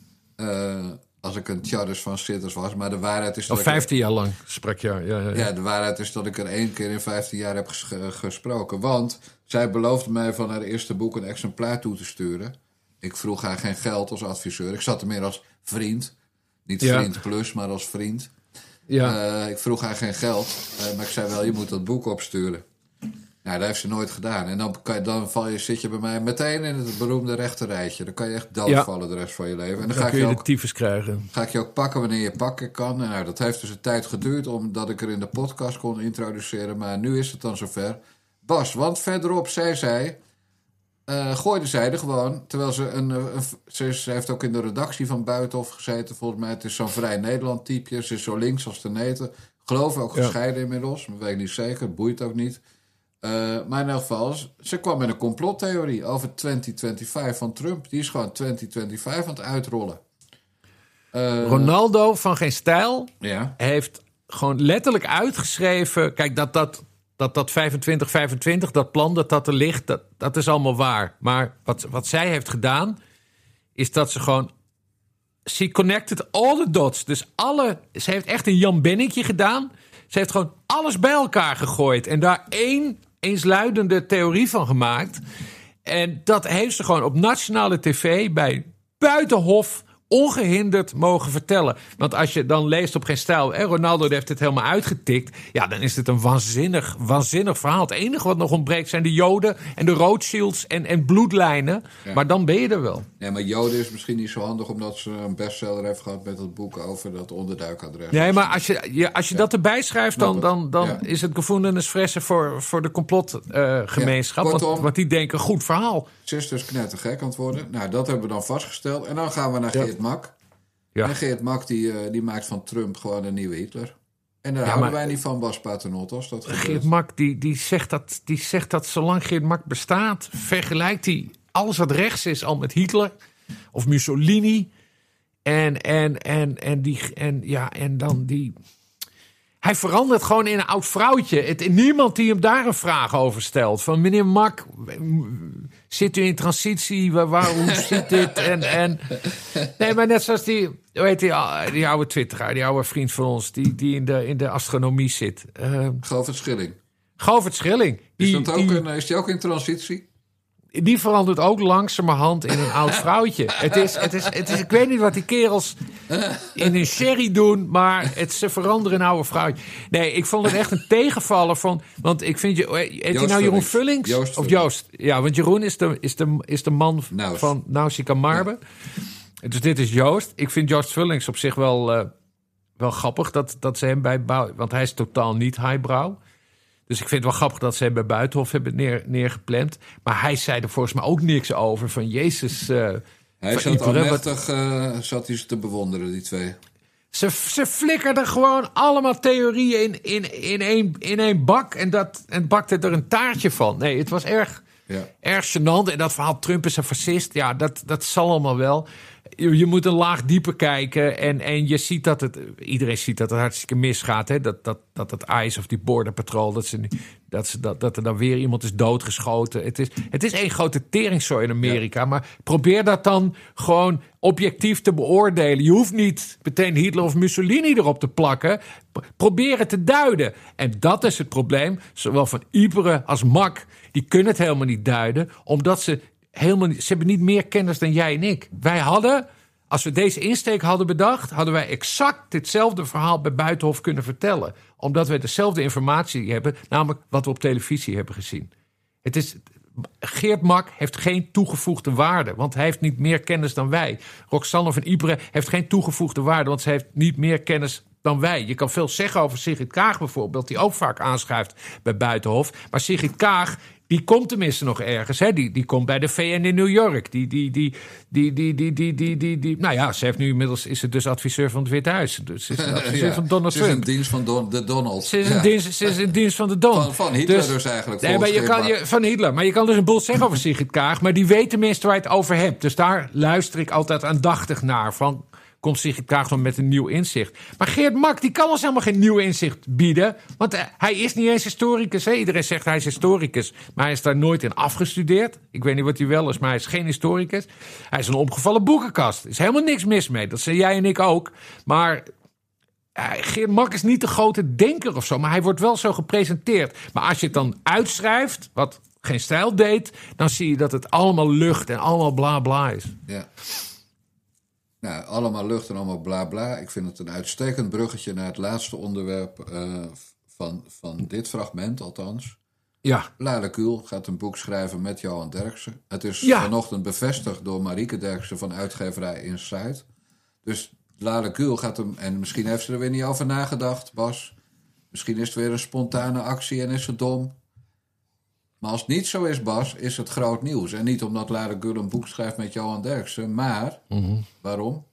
Uh, als ik een Charles van Sitters was. Maar de waarheid is... Of dat vijftien jaar lang sprak je. Ja, ja, ja. ja, de waarheid is dat ik er één keer in vijftien jaar heb ges- gesproken. Want zij beloofde mij van haar eerste boek een exemplaar toe te sturen. Ik vroeg haar geen geld als adviseur. Ik zat er meer als vriend. Niet ja. vriend plus, maar als vriend. Ja. Uh, ik vroeg haar geen geld. Uh, maar ik zei wel, je moet dat boek opsturen. Nou, dat heeft ze nooit gedaan. En dan, kan je, dan val je, zit je bij mij meteen in het beroemde rechterrijtje. Dan kan je echt doodvallen ja. de rest van je leven. En dan, dan ga kun ik je, je de ook, tyfus krijgen. Ga ik je ook pakken wanneer je pakken kan. En nou, dat heeft dus een tijd geduurd omdat ik er in de podcast kon introduceren. Maar nu is het dan zover. Bas, want verderop zei zij... Uh, gooide zij er gewoon, terwijl ze een, een, een... Ze heeft ook in de redactie van Buitenhof gezeten, volgens mij. Het is zo'n Vrij Nederland typeje. Ze is zo links als de neten. Geloof ook gescheiden ja. inmiddels. Maar weet ik niet zeker, boeit ook niet. Uh, maar in elk geval, ze kwam met een complottheorie over twintig vijfentwintig van Trump. Die is gewoon twintig vijfentwintig aan het uitrollen. Uh, Ronaldo van Geen Stijl ja. heeft gewoon letterlijk uitgeschreven... Kijk, dat dat, dat, dat vijfentwintig vijfentwintig, dat plan dat dat er ligt, dat, dat is allemaal waar. Maar wat, wat zij heeft gedaan, is dat ze gewoon... She connected all the dots. Dus alle... Ze heeft echt een Jan Benningje gedaan. Ze heeft gewoon alles bij elkaar gegooid. En daar één eensluidende theorie van gemaakt. En dat heeft ze gewoon op nationale tv bij Buitenhof ongehinderd mogen vertellen. Want als je dan leest op Geen Stijl... en Ronaldo heeft het helemaal uitgetikt... ja, dan is het een waanzinnig, waanzinnig verhaal. Het enige wat nog ontbreekt zijn de Joden... en de Rothschilds en, en bloedlijnen. Ja. Maar dan ben je er wel. Ja, maar Joden is misschien niet zo handig... omdat ze een bestseller heeft gehad met het boek... over dat onderduikadres. Nee, maar als je, je, als je ja. dat erbij schrijft... dan, dan, dan ja. is het gevoelensfressen voor, voor de complotgemeenschap. Uh, ja. want, want die denken, goed verhaal. Ze is dus knettergek aan het worden. Nou, dat hebben we dan vastgesteld. En dan gaan we naar ja. Geert Mak. Ja. En Geert Mak die, uh, die maakt van Trump gewoon een nieuwe Hitler. En daar ja, houden wij niet van, Bas Paternotte. Als dat Geert Mak die, die, zegt dat, die zegt dat zolang Geert Mak bestaat... vergelijkt hij alles wat rechts is al met Hitler of Mussolini. En, en, en, en, die, en, ja, en dan die... Hij verandert gewoon in een oud vrouwtje. Het, niemand die hem daar een vraag over stelt. Van meneer Mak, zit u in transitie? Waar, waar, hoe zit dit? En, en, nee, maar net zoals die, hoe heet die, die oude twitteraar, die oude vriend van ons... die, die in, de, in de astronomie zit. Uh, Govert Schilling. Govert Schilling. Die, is, dat ook die, een, is die ook in transitie? Die verandert ook langzamerhand in een oud vrouwtje. Het is, het is, het is, ik weet niet wat die kerels in een sherry doen... maar het, ze veranderen in een oude vrouwtje. Nee, ik vond het echt een tegenvaller van... want ik vind je... Heet hij nou Jeroen Vullings? Joost of Joost? Ja, want Jeroen is de, is de, is de man Naus. van Nausicaa Marbe. Ja. Dus dit is Joost. Ik vind Joost Vullings op zich wel, uh, wel grappig... Dat, dat ze hem bij... want hij is totaal niet highbrow... Dus ik vind het wel grappig dat ze hem bij Buitenhof hebben neer, neergepland. Maar hij zei er volgens mij ook niks over. Van Jezus... Uh, hij zat almachtig uh, zat hij ze te bewonderen, die twee. Ze, ze flikkerden gewoon allemaal theorieën in, in, in, één, in één bak. En, dat, en bakte er een taartje van. Nee, het was erg, ja. erg gênant. En dat verhaal Trump is een fascist. Ja, dat, dat zal allemaal wel. je, je moet een laag dieper kijken. En, en je ziet dat het... Iedereen ziet dat het hartstikke misgaat. Hè? Dat, dat, dat het I C E of die Border Patrol... Dat, ze, dat, ze, dat, dat er dan weer iemand is doodgeschoten. Het is, het is één grote teringzooi in Amerika. Ja. Maar probeer dat dan gewoon objectief te beoordelen. Je hoeft niet meteen Hitler of Mussolini erop te plakken. Probeer het te duiden. En dat is het probleem. Zowel van Iperen als Mak. Die kunnen het helemaal niet duiden. Omdat ze... Helemaal niet, ze hebben niet meer kennis dan jij en ik. Wij hadden, als we deze insteek hadden bedacht... hadden wij exact ditzelfde verhaal bij Buitenhof kunnen vertellen. Omdat wij dezelfde informatie hebben... namelijk wat we op televisie hebben gezien. Het is, Geert Mak heeft geen toegevoegde waarde... want hij heeft niet meer kennis dan wij. Roxanne van Iperen heeft geen toegevoegde waarde... want ze heeft niet meer kennis dan wij. Je kan veel zeggen over Sigrid Kaag bijvoorbeeld... die ook vaak aanschuift bij Buitenhof. Maar Sigrid Kaag... Die komt tenminste nog ergens. Hè? Die, die komt bij de V N in New York. Die, die, die, die, die, die, die, die, die, die. Nou ja, ze heeft nu inmiddels is ze dus adviseur van het Witte Huis. Dus ze is een adviseur ja, van Donald Trump. Ze is in dienst van Don, de Donald. Ze is in ja. dienst, ze is in dienst van de Don. Van, van Hitler dus, dus eigenlijk. Nee, maar je kan, je, van Hitler. Maar je kan dus een boel zeggen over Sigrid Kaag. Maar die weet tenminste waar je het over hebt. Dus daar luister ik altijd aandachtig naar. Van, komt Sigrid Kaag dan met een nieuw inzicht. Maar Geert Mak, die kan ons helemaal geen nieuw inzicht bieden. Want uh, hij is niet eens historicus. Hè? Iedereen zegt hij is historicus. Maar hij is daar nooit in afgestudeerd. Ik weet niet wat hij wel is, maar hij is geen historicus. Hij is een opgevallen boekenkast. Er is helemaal niks mis mee. Dat zijn jij en ik ook. Maar uh, Geert Mak is niet de grote denker of zo. Maar hij wordt wel zo gepresenteerd. Maar als je het dan uitschrijft, wat geen stijl deed... dan zie je dat het allemaal lucht en allemaal bla bla is. Ja. Nou, allemaal lucht en allemaal bla bla. Ik vind het een uitstekend bruggetje naar het laatste onderwerp uh, van, van dit fragment, althans. Ja. Lale Kuhl gaat een boek schrijven met Johan Derksen. Het is ja. vanochtend bevestigd door Marieke Derksen van uitgeverij Insight. Dus Lale Kuhl gaat hem... En misschien heeft ze er weer niet over nagedacht, Bas. Misschien is het weer een spontane actie en is het dom. Maar als het niet zo is, Bas, is het groot nieuws. En niet omdat Lale Kuhl een boek schrijft met Johan Derksen, maar... Mm-hmm. Waarom?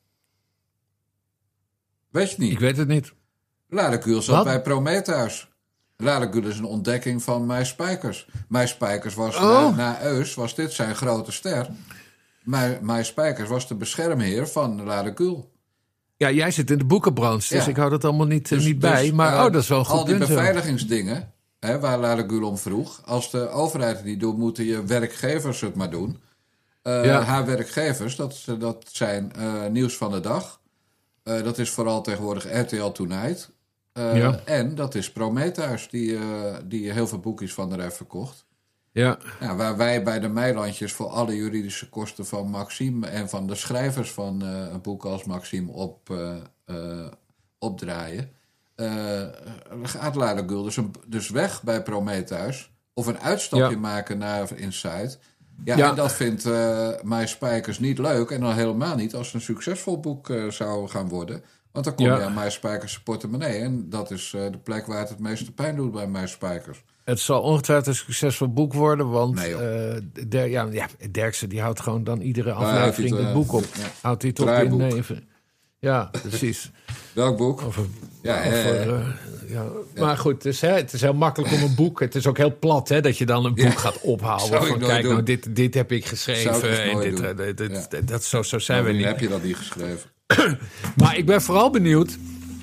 Weet je het niet? Ik weet het niet. Lale Kuhl zat Wat? bij Prometheus. Lale Kuhl is een ontdekking van Mij Spijkers. Mij Spijkers was, oh. na, na Eus, was dit zijn grote ster. Mij, Mij Spijkers was de beschermheer van Lale Kuhl. Ja, jij zit in de boekenbranche, dus ja. ik hou dat allemaal niet, dus, niet bij. Dus, maar uh, oh, dat is wel een goed al die punt, beveiligingsdingen... He, waar Lale Kuhl om vroeg. Als de overheid het niet doet, moeten je werkgevers het maar doen. Uh, ja. Haar werkgevers, dat, dat zijn uh, Nieuws van de Dag. Uh, dat is vooral tegenwoordig R T L Tonight. Uh, ja. En dat is Prometheus, die, uh, die heel veel boekjes van haar heeft verkocht. Ja. Ja, waar wij bij de Meilandjes voor alle juridische kosten van Maxime... en van de schrijvers van uh, een boek als Maxime op, uh, uh, opdraaien... Uh, gaat Lale Kuhl dus, dus weg bij Prometheus... of een uitstapje ja. maken naar Insight. Ja, ja. En dat vindt uh, Mij Spijkers niet leuk... en dan helemaal niet als het een succesvol boek uh, zou gaan worden. Want dan kom je ja. aan Mij Spijkers' portemonnee... en dat is uh, de plek waar het het meeste pijn doet bij Mij Spijkers. Het zal ongetwijfeld een succesvol boek worden... want nee, uh, der, ja, ja, Derksen die houdt gewoon dan iedere aflevering het, uh, het boek op. Ja. Houdt hij het op in... Nee, ja, precies. Welk boek? Over, ja, over, uh, ja. ja. Maar goed, het is, hè, het is heel makkelijk om een boek... Het is ook heel plat hè, dat je dan een boek ja. gaat ophouden. Van, kijk, nou, dit, dit heb ik geschreven. En dit, uh, dit, dit, ja. dat, zo, zo zijn nou, we niet. heb je dat niet geschreven? Maar ik ben vooral benieuwd...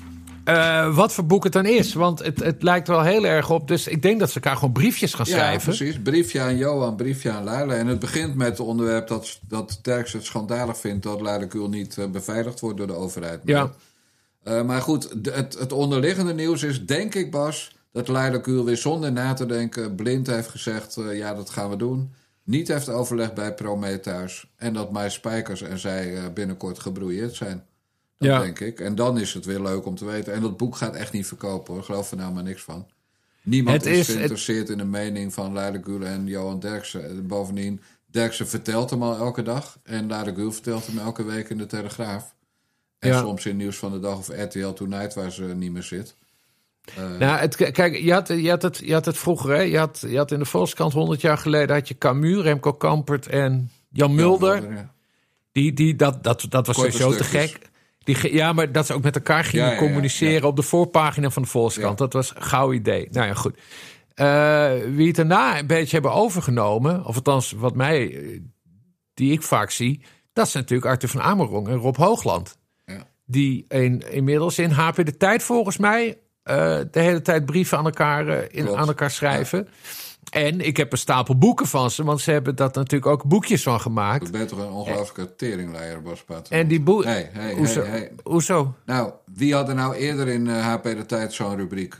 Uh, wat voor boek het dan is. Want het, het lijkt wel heel erg op... Dus ik denk dat ze elkaar gewoon briefjes gaan ja, schrijven. Ja, precies. Briefje aan Johan, briefje aan Lale. En het begint met het onderwerp dat, dat Derksen het schandalig vindt... dat Lale Kuhl niet uh, beveiligd wordt door de overheid. Ja. Uh, maar goed, de, het, het onderliggende nieuws is, denk ik, Bas... dat Lale Kuhl weer zonder na te denken blind heeft gezegd... Uh, ja, dat gaan we doen. Niet heeft overlegd bij Prometheus. En dat Mij Spijkers en zij uh, binnenkort gebrouilleerd zijn. Dat ja. denk ik. En dan is het weer leuk om te weten. En dat boek gaat echt niet verkopen, hoor. Geloof er nou maar niks van. Niemand het is, is geïnteresseerd het... in de mening van Lale Kuhl en Johan Derksen. Bovendien, Derksen vertelt hem al elke dag. En Lale Kuhl vertelt hem elke week in de Telegraaf. En ja. soms in Nieuws van de Dag of R T L Tonight, waar ze niet meer zit. Uh, nou, het, kijk, je had, je, had het, je had het vroeger, hè? Je had, je had in de Volkskrant honderd jaar geleden... had je Camus, Remco Kampert en Jan Mulder. Jan Mulder ja. die, die, dat, dat, dat was Korte sowieso stukjes. te gek. Die, ja, maar dat ze ook met elkaar gingen ja, ja, communiceren... Ja, ja. op de voorpagina van de Volkskrant. Ja. Dat was een gauw idee. Nou ja, goed. Uh, wie het daarna een beetje hebben overgenomen... of althans, wat mij, die ik vaak zie... Dat is natuurlijk Arthur van Amerongen en Rob Hoogland. Ja. Die in, inmiddels in H P De Tijd volgens mij... Uh, de hele tijd brieven aan elkaar, uh, in, aan elkaar schrijven. Ja. En ik heb een stapel boeken van ze... want ze hebben dat natuurlijk ook boekjes van gemaakt. Je bent toch een ongelooflijke teringleier, Bas Pater. En die boeken... Hey, hey, hoezo? Hey, hey. Hoezo? Nou, wie had er nou eerder in uh, H P De Tijd zo'n rubriek?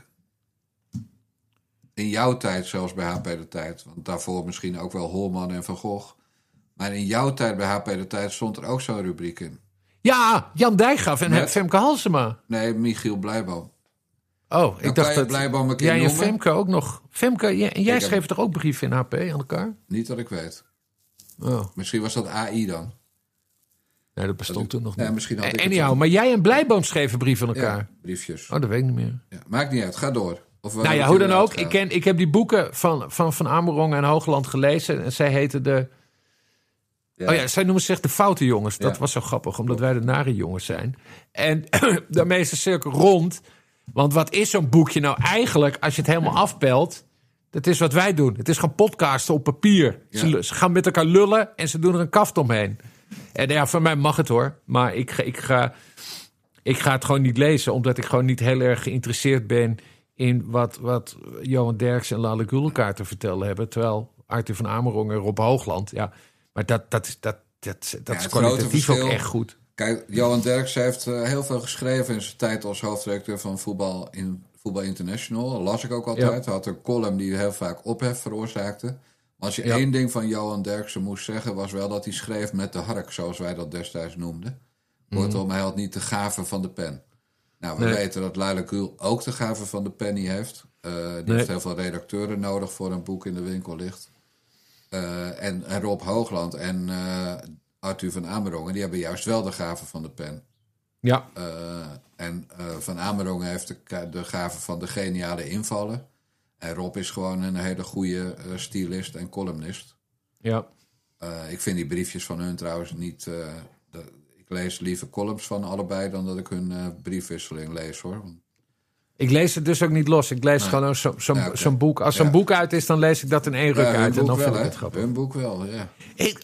In jouw tijd zelfs bij H P De Tijd. Want daarvoor misschien ook wel Holman en Van Gogh. Maar in jouw tijd bij H P De Tijd stond er ook zo'n rubriek in. Ja, Jan Dijkgraaf en Met... Femke Halsema. Nee, Michiel Blijboom. Oh, ik dan dacht dat Blijboom een keer jij en noemen. Femke ook nog. Femke, jij, en jij ik schreef heb... toch ook brieven in H P aan elkaar? Niet dat ik weet. Oh. Misschien was dat A I dan. Nee, dat bestond dat toen nog nee, niet. Misschien had ik Anyhow, maar jij en Blijboom schreven brieven aan elkaar? Ja, briefjes. Oh, dat weet ik niet meer. Ja, maakt niet uit, ga door. Of nou ja, hoe dan ook. Ik, ken, ik heb die boeken van Van, van Amerongen en Hoogland gelezen. En zij heten de... Ja. Oh ja, zij noemen zich de foute jongens. Dat ja. was zo grappig, omdat wij de nare jongens zijn. En daarmee is de cirkel rond. Want wat is zo'n boekje nou eigenlijk, als je het helemaal afpelt? Dat is wat wij doen. Het is gewoon podcasten op papier. Ja. Ze, ze gaan met elkaar lullen en ze doen er een kaft omheen. En ja, voor mij mag het hoor. Maar ik, ik, ga, ik ga het gewoon niet lezen, omdat ik gewoon niet heel erg geïnteresseerd ben in wat, wat Johan Derksen en Lale Gül elkaar te vertellen hebben. Terwijl Arthur van Amerongen en Rob Hoogland, ja... Maar dat, dat, dat, dat, dat ja, is kwalitatief ook echt goed. Kijk, Johan Derksen heeft uh, heel veel geschreven in zijn tijd als hoofdredacteur van Voetbal, in, Voetbal International. Dat las ik ook altijd. Ja. Hij had een column die heel vaak ophef veroorzaakte. Maar als je ja. één ding van Johan Derksen moest zeggen, was wel dat hij schreef met de hark, zoals wij dat destijds noemden. Kortom, mm. hij had niet de gave van de pen. Nou, we nee. weten dat Lale Gül ook de gave van de pen niet heeft. Uh, die nee. heeft heel veel redacteuren nodig voor een boek in de winkel ligt. Uh, en, en Rob Hoogland en uh, Arthur van Amerongen, die hebben juist wel de gave van de pen. Ja. Uh, en uh, Van Amerongen heeft de, de gave van de geniale invallen. En Rob is gewoon een hele goede uh, stylist en columnist. Ja. Uh, ik vind die briefjes van hun trouwens niet... Uh, de, ik lees liever columns van allebei dan dat ik hun uh, briefwisseling lees, hoor. Ik lees het dus ook niet los. Ik lees nee. gewoon zo'n zo, ja, okay. zo'n boek. Als zo'n ja. boek uit is, dan lees ik dat in één ruk ja, uit. En dan vind ik het grappig. Een boek wel, ja. Ik...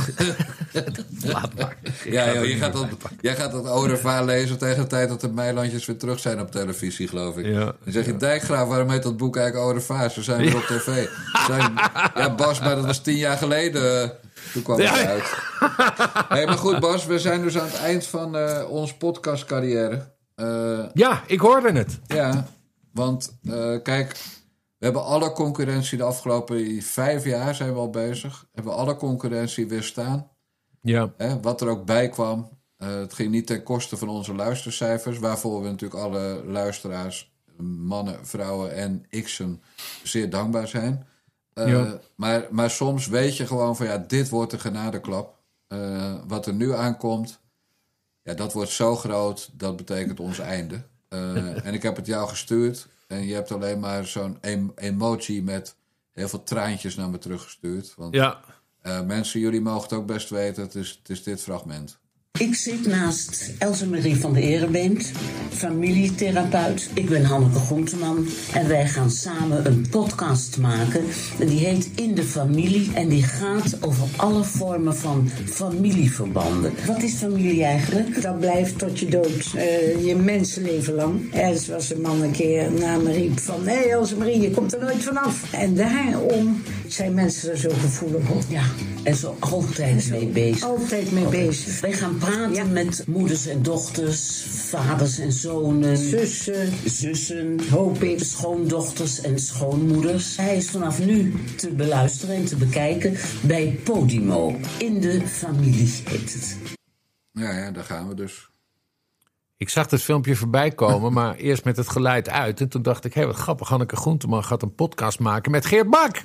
Laat maar. Ja, joh, je gaat dat, jij gaat dat Orevaar lezen tegen de tijd dat de Meilandjes weer terug zijn op televisie, geloof ik. Ja. Dan zeg je, Dijkgraaf, waarom heet dat boek eigenlijk Orevaar? Ze zijn weer op tv. Zijn, ja, Bas, maar dat was tien jaar geleden. Toen kwam het ja. uit. Hey, maar goed, Bas, we zijn dus aan het eind van uh, onze podcastcarrière. Uh, ja, ik hoorde het. Ja, want uh, kijk, we hebben alle concurrentie de afgelopen vijf jaar zijn we al bezig. We hebben alle concurrentie weerstaan. Ja. Hè, wat er ook bij kwam. Uh, het ging niet ten koste van onze luistercijfers, waarvoor we natuurlijk alle luisteraars, mannen, vrouwen en x'en zeer dankbaar zijn. Uh, ja. maar, maar soms weet je gewoon van ja, dit wordt de genadeklap. Uh, wat er nu aankomt. Ja, dat wordt zo groot, dat betekent ons einde. Uh, en ik heb het jou gestuurd. En je hebt alleen maar zo'n em- emoji met heel veel traantjes naar me teruggestuurd. Want ja. uh, mensen, jullie mogen het ook best weten. Het is, het is dit fragment. Ik zit naast Else Marie van de Erebeent, familietherapeut. Ik ben Hanneke Groenteman en wij gaan samen een podcast maken. Die heet In de Familie en die gaat over alle vormen van familieverbanden. Wat is familie eigenlijk? Dat blijft tot je dood, uh, je mensenleven lang. En zoals een man een keer naar me riep van... hé, hey, Else Marie, je komt er nooit vanaf. En daarom zijn mensen er zo gevoelig op. Ja, en zo altijd mee bezig. Altijd mee altijd. bezig. Wij gaan praten ja. met moeders en dochters, vaders en zonen, zussen, zussen, hoop ik, schoondochters en schoonmoeders. Hij is vanaf nu te beluisteren en te bekijken bij Podimo. In de Familie heet het. Ja, ja, daar gaan we dus. Ik zag het filmpje voorbij komen, maar eerst met het geluid uit. En toen dacht ik, hé, wat grappig, Hanneke Groenteman gaat een podcast maken met Geert Bak.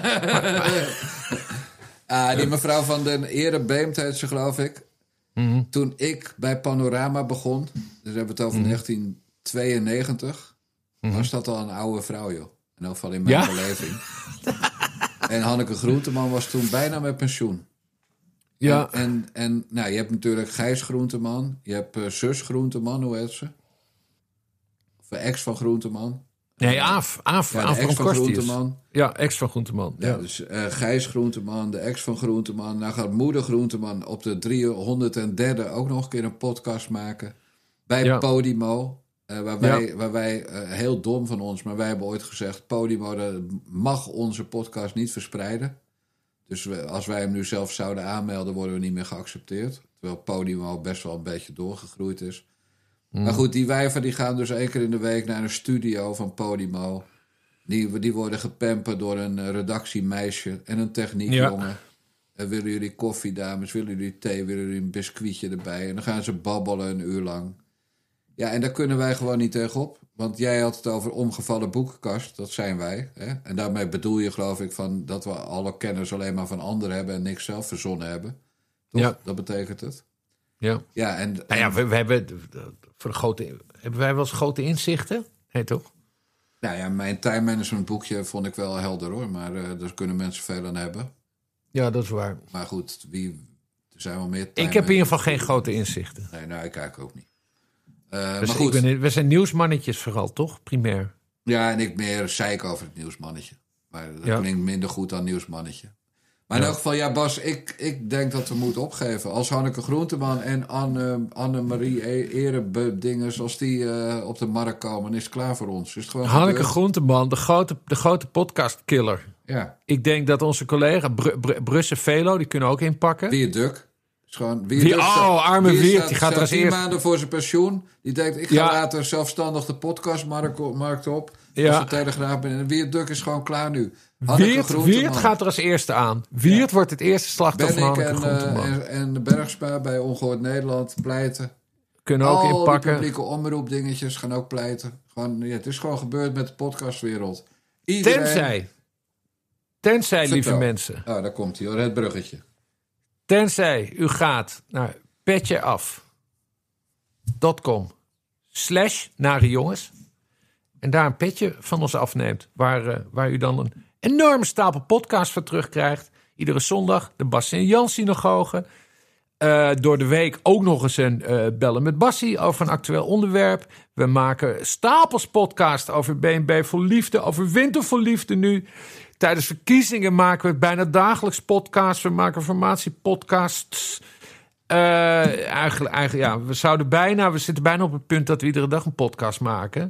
Ah, die mevrouw van den Erebeemt heet ze, geloof ik. Mm-hmm. Toen ik bij Panorama begon, dus we hebben het over mm-hmm. negentien tweeënnegentig, mm-hmm. was dat al een oude vrouw, joh. In elk geval in mijn ja? beleving. En Hanneke Groenteman was toen bijna met pensioen. Ja. En, en, en nou, je hebt natuurlijk Gijs Groenteman, je hebt uh, zus Groenteman, hoe heet ze? Of ex van Groenteman. Nee, Aaf. Aaf, ja, Aaf ex van Groenteman. Ja, ex van Groenteman. Ja, ja dus uh, Gijs Groenteman, de ex van Groenteman. Nou gaat moeder Groenteman op de driehonderdderde ook nog een keer een podcast maken. Bij ja. Podimo. Uh, waar wij, ja. waar wij uh, heel dom van ons, maar wij hebben ooit gezegd... Podimo dat mag onze podcast niet verspreiden. Dus we, als wij hem nu zelf zouden aanmelden, worden we niet meer geaccepteerd. Terwijl Podimo best wel een beetje doorgegroeid is. Mm. Maar goed, die wijven die gaan dus één keer in de week naar een studio van Podimo. Die, die worden gepamperd door een redactiemeisje en een techniekjongen. Ja. Uh, willen jullie koffie, dames? Willen jullie thee? Willen jullie een biscuitje erbij? En dan gaan ze babbelen een uur lang. Ja, en daar kunnen wij gewoon niet tegenop. Want jij had het over omgevallen boekenkast. Dat zijn wij. Hè? En daarmee bedoel je, geloof ik, van dat we alle kennis alleen maar van anderen hebben en niks zelf verzonnen hebben. Toch? Ja. Dat betekent het. Ja. Ja, en, nou ja, we, we hebben voor de grote, hebben wij wel eens grote inzichten? Nee, toch? Nou ja, mijn time management boekje vond ik wel helder, hoor. Maar uh, daar kunnen mensen veel aan hebben. Ja, dat is waar. Maar goed, wie, er zijn wel meer. Ik heb in ieder geval geen grote inzichten. Nee, nou, ik kijk ook niet. Uh, dus maar goed. Ik ben, we zijn nieuwsmannetjes vooral, toch? Primair. Ja, en ik meer zeik over het nieuwsmannetje. Maar dat ja. klinkt minder goed dan nieuwsmannetje. Maar in ja. elk geval, ja, Bas, ik, ik denk dat we moeten opgeven. Als Hanneke Groenteman en Anne, Anne-Marie Erebedingers, als die uh, op de markt komen, is het klaar voor ons. Is het gewoon Hanneke gebeurd? Groenteman, de grote, de grote podcastkiller. Ja. Ik denk dat onze collega Br- Br- Brusse Velo, die kunnen ook inpakken. Wie Duk. Gewoon, wie wie, Duk oh, staat, arme wie Wiert, staat, die gaat er als tien eerst... maanden voor zijn pensioen. Die denkt, ik ga ja. later zelfstandig de podcastmarkt op. Ja. Als de Telegraaf ben. En Wie Duk is gewoon klaar nu. Wiert, Wiert gaat er als eerste aan. Wiert ja. wordt het eerste slachtoffer van Hanneke Groenteman. En, en de Bergspa bij Ongehoord Nederland pleiten. Kunnen ook Al inpakken. Al die publieke omroepdingetjes gaan ook pleiten. Gewoon, ja, het is gewoon gebeurd met de podcastwereld. Iedereen... Tenzij, tenzij Vertel. lieve mensen. Oh, daar komt hij hoor, het bruggetje. Tenzij u gaat naar petjeaf.com slash nare jongens. En daar een petje van ons afneemt. Waar, uh, waar u dan een enorme stapel podcasts voor terugkrijgt. Iedere zondag de Bassie en Jans synagoge. Uh, door de week ook nog eens een uh, bellen met Bassie over een actueel onderwerp. We maken stapels podcasts over B en B voor Liefde. Over Winter voor Liefde nu. Tijdens verkiezingen maken we bijna dagelijks podcasts. We maken formatiepodcasts. Uh, eigenlijk, eigenlijk, ja, we zouden bijna, we zitten bijna op het punt dat we iedere dag een podcast maken.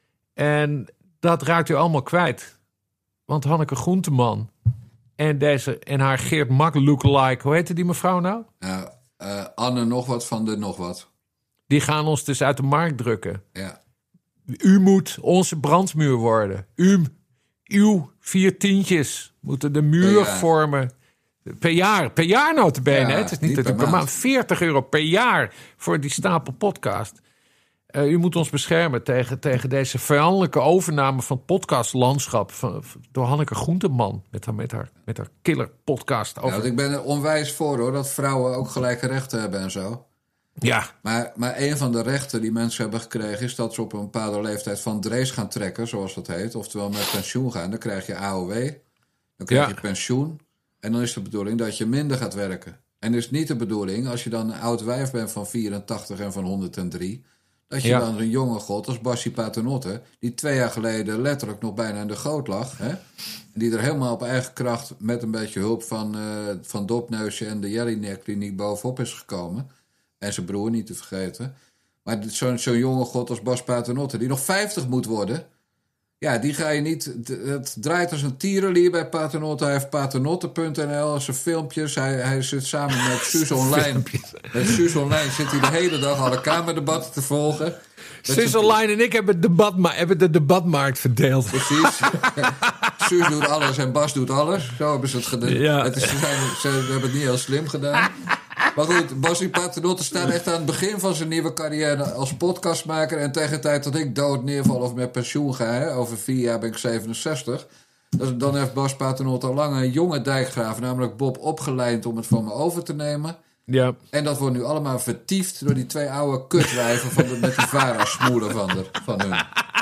En dat raakt u allemaal kwijt. Want Hanneke Groenteman en, deze, en haar Geert Mak lookalike, hoe heette die mevrouw nou? Uh, uh, Anne nog wat van de nog wat. Die gaan ons dus uit de markt drukken. Ja. U moet onze brandmuur worden. U, uw vier tientjes moeten de muur per vormen. Per jaar, per jaar notabene. Ja, het is niet, niet dat per maand. veertig euro per jaar voor die stapel podcast. Uh, u moet ons beschermen tegen, tegen deze vijandelijke overname van het podcastlandschap van, van, door Hanneke Groenteman met haar, met haar, met haar killer podcast. Over... Ja, want ik ben er onwijs voor hoor, dat vrouwen ook gelijke rechten hebben en zo. Ja. Maar, maar een van de rechten die mensen hebben gekregen is dat ze op een bepaalde leeftijd van drees gaan trekken, zoals dat heet. Oftewel met pensioen gaan. Dan krijg je A O W, dan krijg ja. je pensioen en dan is de bedoeling dat je minder gaat werken. En is niet de bedoeling, als je dan een oud wijf bent van vierentachtig en van honderddrie... dat je ja. dan een jonge god als Bassie Paternotte, die twee jaar geleden letterlijk nog bijna in de goot lag, hè? Die er helemaal op eigen kracht met een beetje hulp van, uh, van Dopneusje en de Jelinek-kliniek bovenop is gekomen. En zijn broer niet te vergeten. Maar zo'n zo'n jonge god als Bas Paternotte, die nog vijftig moet worden, ja, die ga je niet... Het draait als een tierenlier bij Paternotte. Hij heeft paternotte punt n l, zijn filmpjes. Hij, hij zit samen met Suus Online. Met Suus Online zit hij de hele dag alle kamerdebatten te volgen. Suus Online en ik hebben, debatma- hebben de debatmarkt verdeeld. Precies. Suus doet alles en Bas doet alles. Zo hebben ze het gedaan. Ja. Het is, ze, zijn, ze hebben het niet heel slim gedaan. Maar goed, Bassie Paternotte staat echt aan het begin van zijn nieuwe carrière als podcastmaker. En tegen de tijd dat ik dood neerval of met pensioen ga, hè, over vier jaar ben ik zevenenzestig... dan heeft Bas Paternotte al lang een jonge dijkgraaf, namelijk Bob, opgeleid om het van me over te nemen. Ja. En dat wordt nu allemaal vertiefd door die twee oude kutwijven van de, met die vara-smoelen van, de, van hun.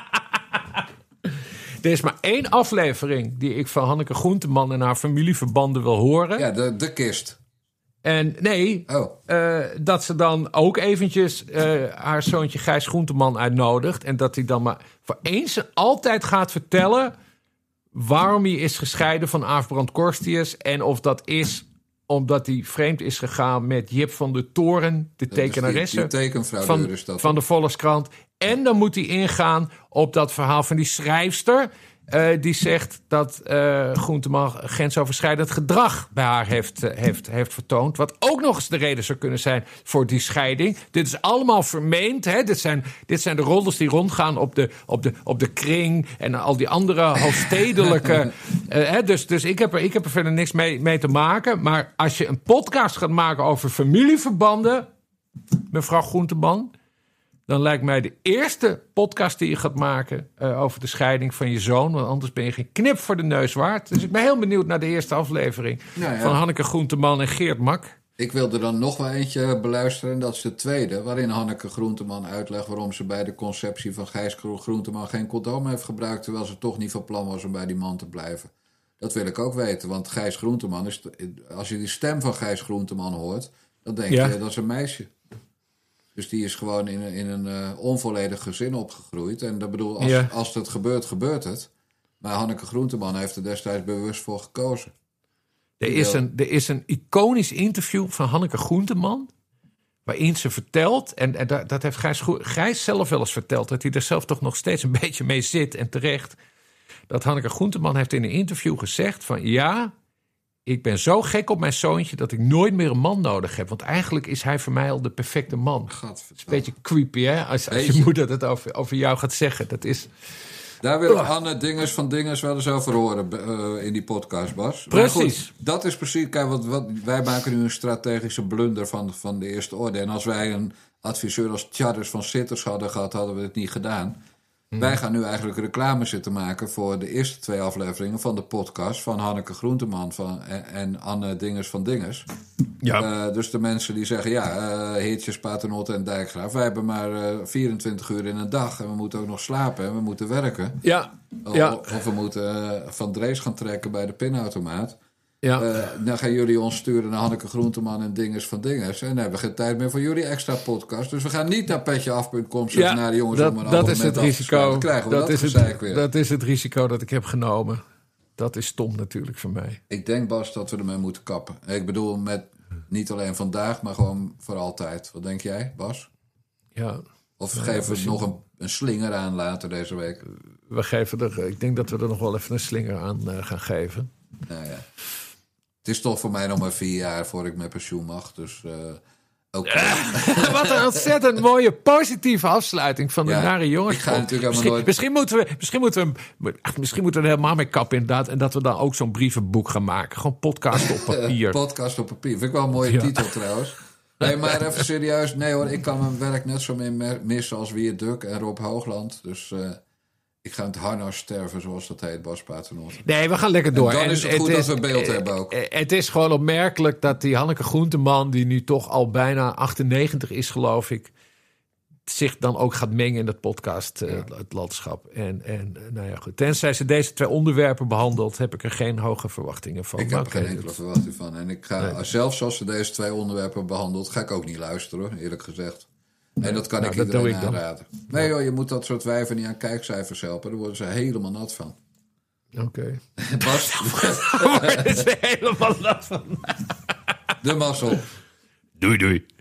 Er is maar één aflevering die ik van Hanneke Groenteman en haar familieverbanden wil horen. Ja, de, de kist. En nee, oh. uh, dat ze dan ook eventjes uh, haar zoontje Gijs Groenteman uitnodigt. En dat hij dan maar voor eens en altijd gaat vertellen waarom hij is gescheiden van Aaf Brand-Korstius. En of dat is omdat hij vreemd is gegaan met Jip van der Toren, de tekenaresse die, die van, van de Volkskrant. En dan moet hij ingaan op dat verhaal van die schrijfster. Uh, die zegt dat uh, Groenteman grensoverschrijdend gedrag bij haar heeft, uh, heeft, heeft vertoond. Wat ook nog eens de reden zou kunnen zijn voor die scheiding. Dit is allemaal vermeend. Hè? Dit, zijn, dit zijn de roddels die rondgaan op de, op de, op de kring en al die andere hoofdstedelijke. uh, hè? Dus, dus ik, heb er, ik heb er verder niks mee, mee te maken. Maar als je een podcast gaat maken over familieverbanden, mevrouw Groenteman, dan lijkt mij de eerste podcast die je gaat maken uh, over de scheiding van je zoon. Want anders ben je geen knip voor de neus waard. Dus ik ben heel benieuwd naar de eerste aflevering nou ja. van Hanneke Groenteman en Geert Mak. Ik wilde dan nog wel eentje beluisteren. En dat is de tweede. Waarin Hanneke Groenteman uitlegt waarom ze bij de conceptie van Gijs Groenteman geen condoom heeft gebruikt. Terwijl ze toch niet van plan was om bij die man te blijven. Dat wil ik ook weten. Want Gijs Groenteman is. Als je die stem van Gijs Groenteman hoort, dan denk ja. je dat is een meisje. Dus die is gewoon in, in een uh, onvolledig gezin opgegroeid. En dat bedoel, als, ja. als het gebeurt, gebeurt het. Maar Hanneke Groenteman heeft er destijds bewust voor gekozen. Er is, een, er is een iconisch interview van Hanneke Groenteman, waarin ze vertelt, en, en dat, dat heeft Gijs, Gijs zelf wel eens verteld, dat hij er zelf toch nog steeds een beetje mee zit en terecht. Dat Hanneke Groenteman heeft in een interview gezegd van ja, ik ben zo gek op mijn zoontje dat ik nooit meer een man nodig heb. Want eigenlijk is hij voor mij al de perfecte man. Dat is een beetje creepy, hè? Als, als je moeder dat over, over jou gaat zeggen. Dat is. Daar wil ik Anne Dinges van Dinges wel eens over horen uh, in die podcast, Bas. Precies. Goed, dat is precies. Kijk, wat, wat, wij maken nu een strategische blunder van, van de eerste orde. En als wij een adviseur als Tjarders van Sitters hadden gehad, hadden we het niet gedaan. Hmm. Wij gaan nu eigenlijk reclame zitten maken voor de eerste twee afleveringen van de podcast van Hanneke Groenteman van, en, en Anne Dinges van Dinges. Ja. Uh, dus de mensen die zeggen, ja, uh, Heertjes, Paternotte en Dijkgraaf, wij hebben maar uh, vierentwintig uur in een dag en we moeten ook nog slapen en we moeten werken. Ja. Of, ja. of we moeten uh, van Drees gaan trekken bij de pinautomaat. Ja. Uh, dan gaan jullie ons sturen naar Hanneke Groenteman en Dinges van Dinges. En dan hebben we geen tijd meer voor jullie extra podcast. Dus we gaan niet naar petjeaf punt com zeggen ja, naar de jongens dat, om een dat is het risico. Dan krijgen we dat, dat, is het, weer. Dat is het risico dat ik heb genomen. Dat is stom natuurlijk voor mij. Ik denk, Bas, dat we ermee moeten kappen. Ik bedoel, met niet alleen vandaag, maar gewoon voor altijd. Wat denk jij, Bas? Ja. Of nou, geven we er nog een, een slinger aan later deze week? We geven er, ik denk dat we er nog wel even een slinger aan uh, gaan geven. Nou ja. Het is toch voor mij nog maar vier jaar voor ik met pensioen mag. Dus uh, ook. Ja, wat een ontzettend mooie positieve afsluiting van de ja, nare jongens. Ik ga natuurlijk misschien, nooit... misschien moeten we, misschien moeten we, misschien moeten we er helemaal mee kappen inderdaad. En dat we dan ook zo'n brievenboek gaan maken. Gewoon podcast op papier. Podcast op papier. Vind ik wel een mooie ja. titel trouwens. Nee, maar even serieus. Nee hoor, ik kan mijn werk net zo missen als Wiert Duk en Rob Hoogland. Dus. Uh, Ik ga het harnas sterven, zoals dat heet, Bas Paternotte. Nee, we gaan lekker door. En dan is het, het goed is, dat we beeld het, hebben ook. Het is gewoon opmerkelijk dat die Hanneke Groenteman, die nu toch al bijna achtennegentig is, geloof ik, zich dan ook gaat mengen in dat podcast, ja. uh, het landschap. En, en nou ja, goed. Tenzij ze deze twee onderwerpen behandelt, heb ik er geen hoge verwachtingen van. Ik heb er geen enkele het... verwachting van. En ik ga, nee. zelfs als ze deze twee onderwerpen behandelt, ga ik ook niet luisteren, eerlijk gezegd. En dat kan nou, ik dat iedereen ik aanraden. Dan. Nee joh, je moet dat soort wijven niet aan kijkcijfers helpen. Daar worden ze helemaal nat van. Oké. Okay. Bas. Daar worden ze helemaal nat van. De mazzel. Doei doei.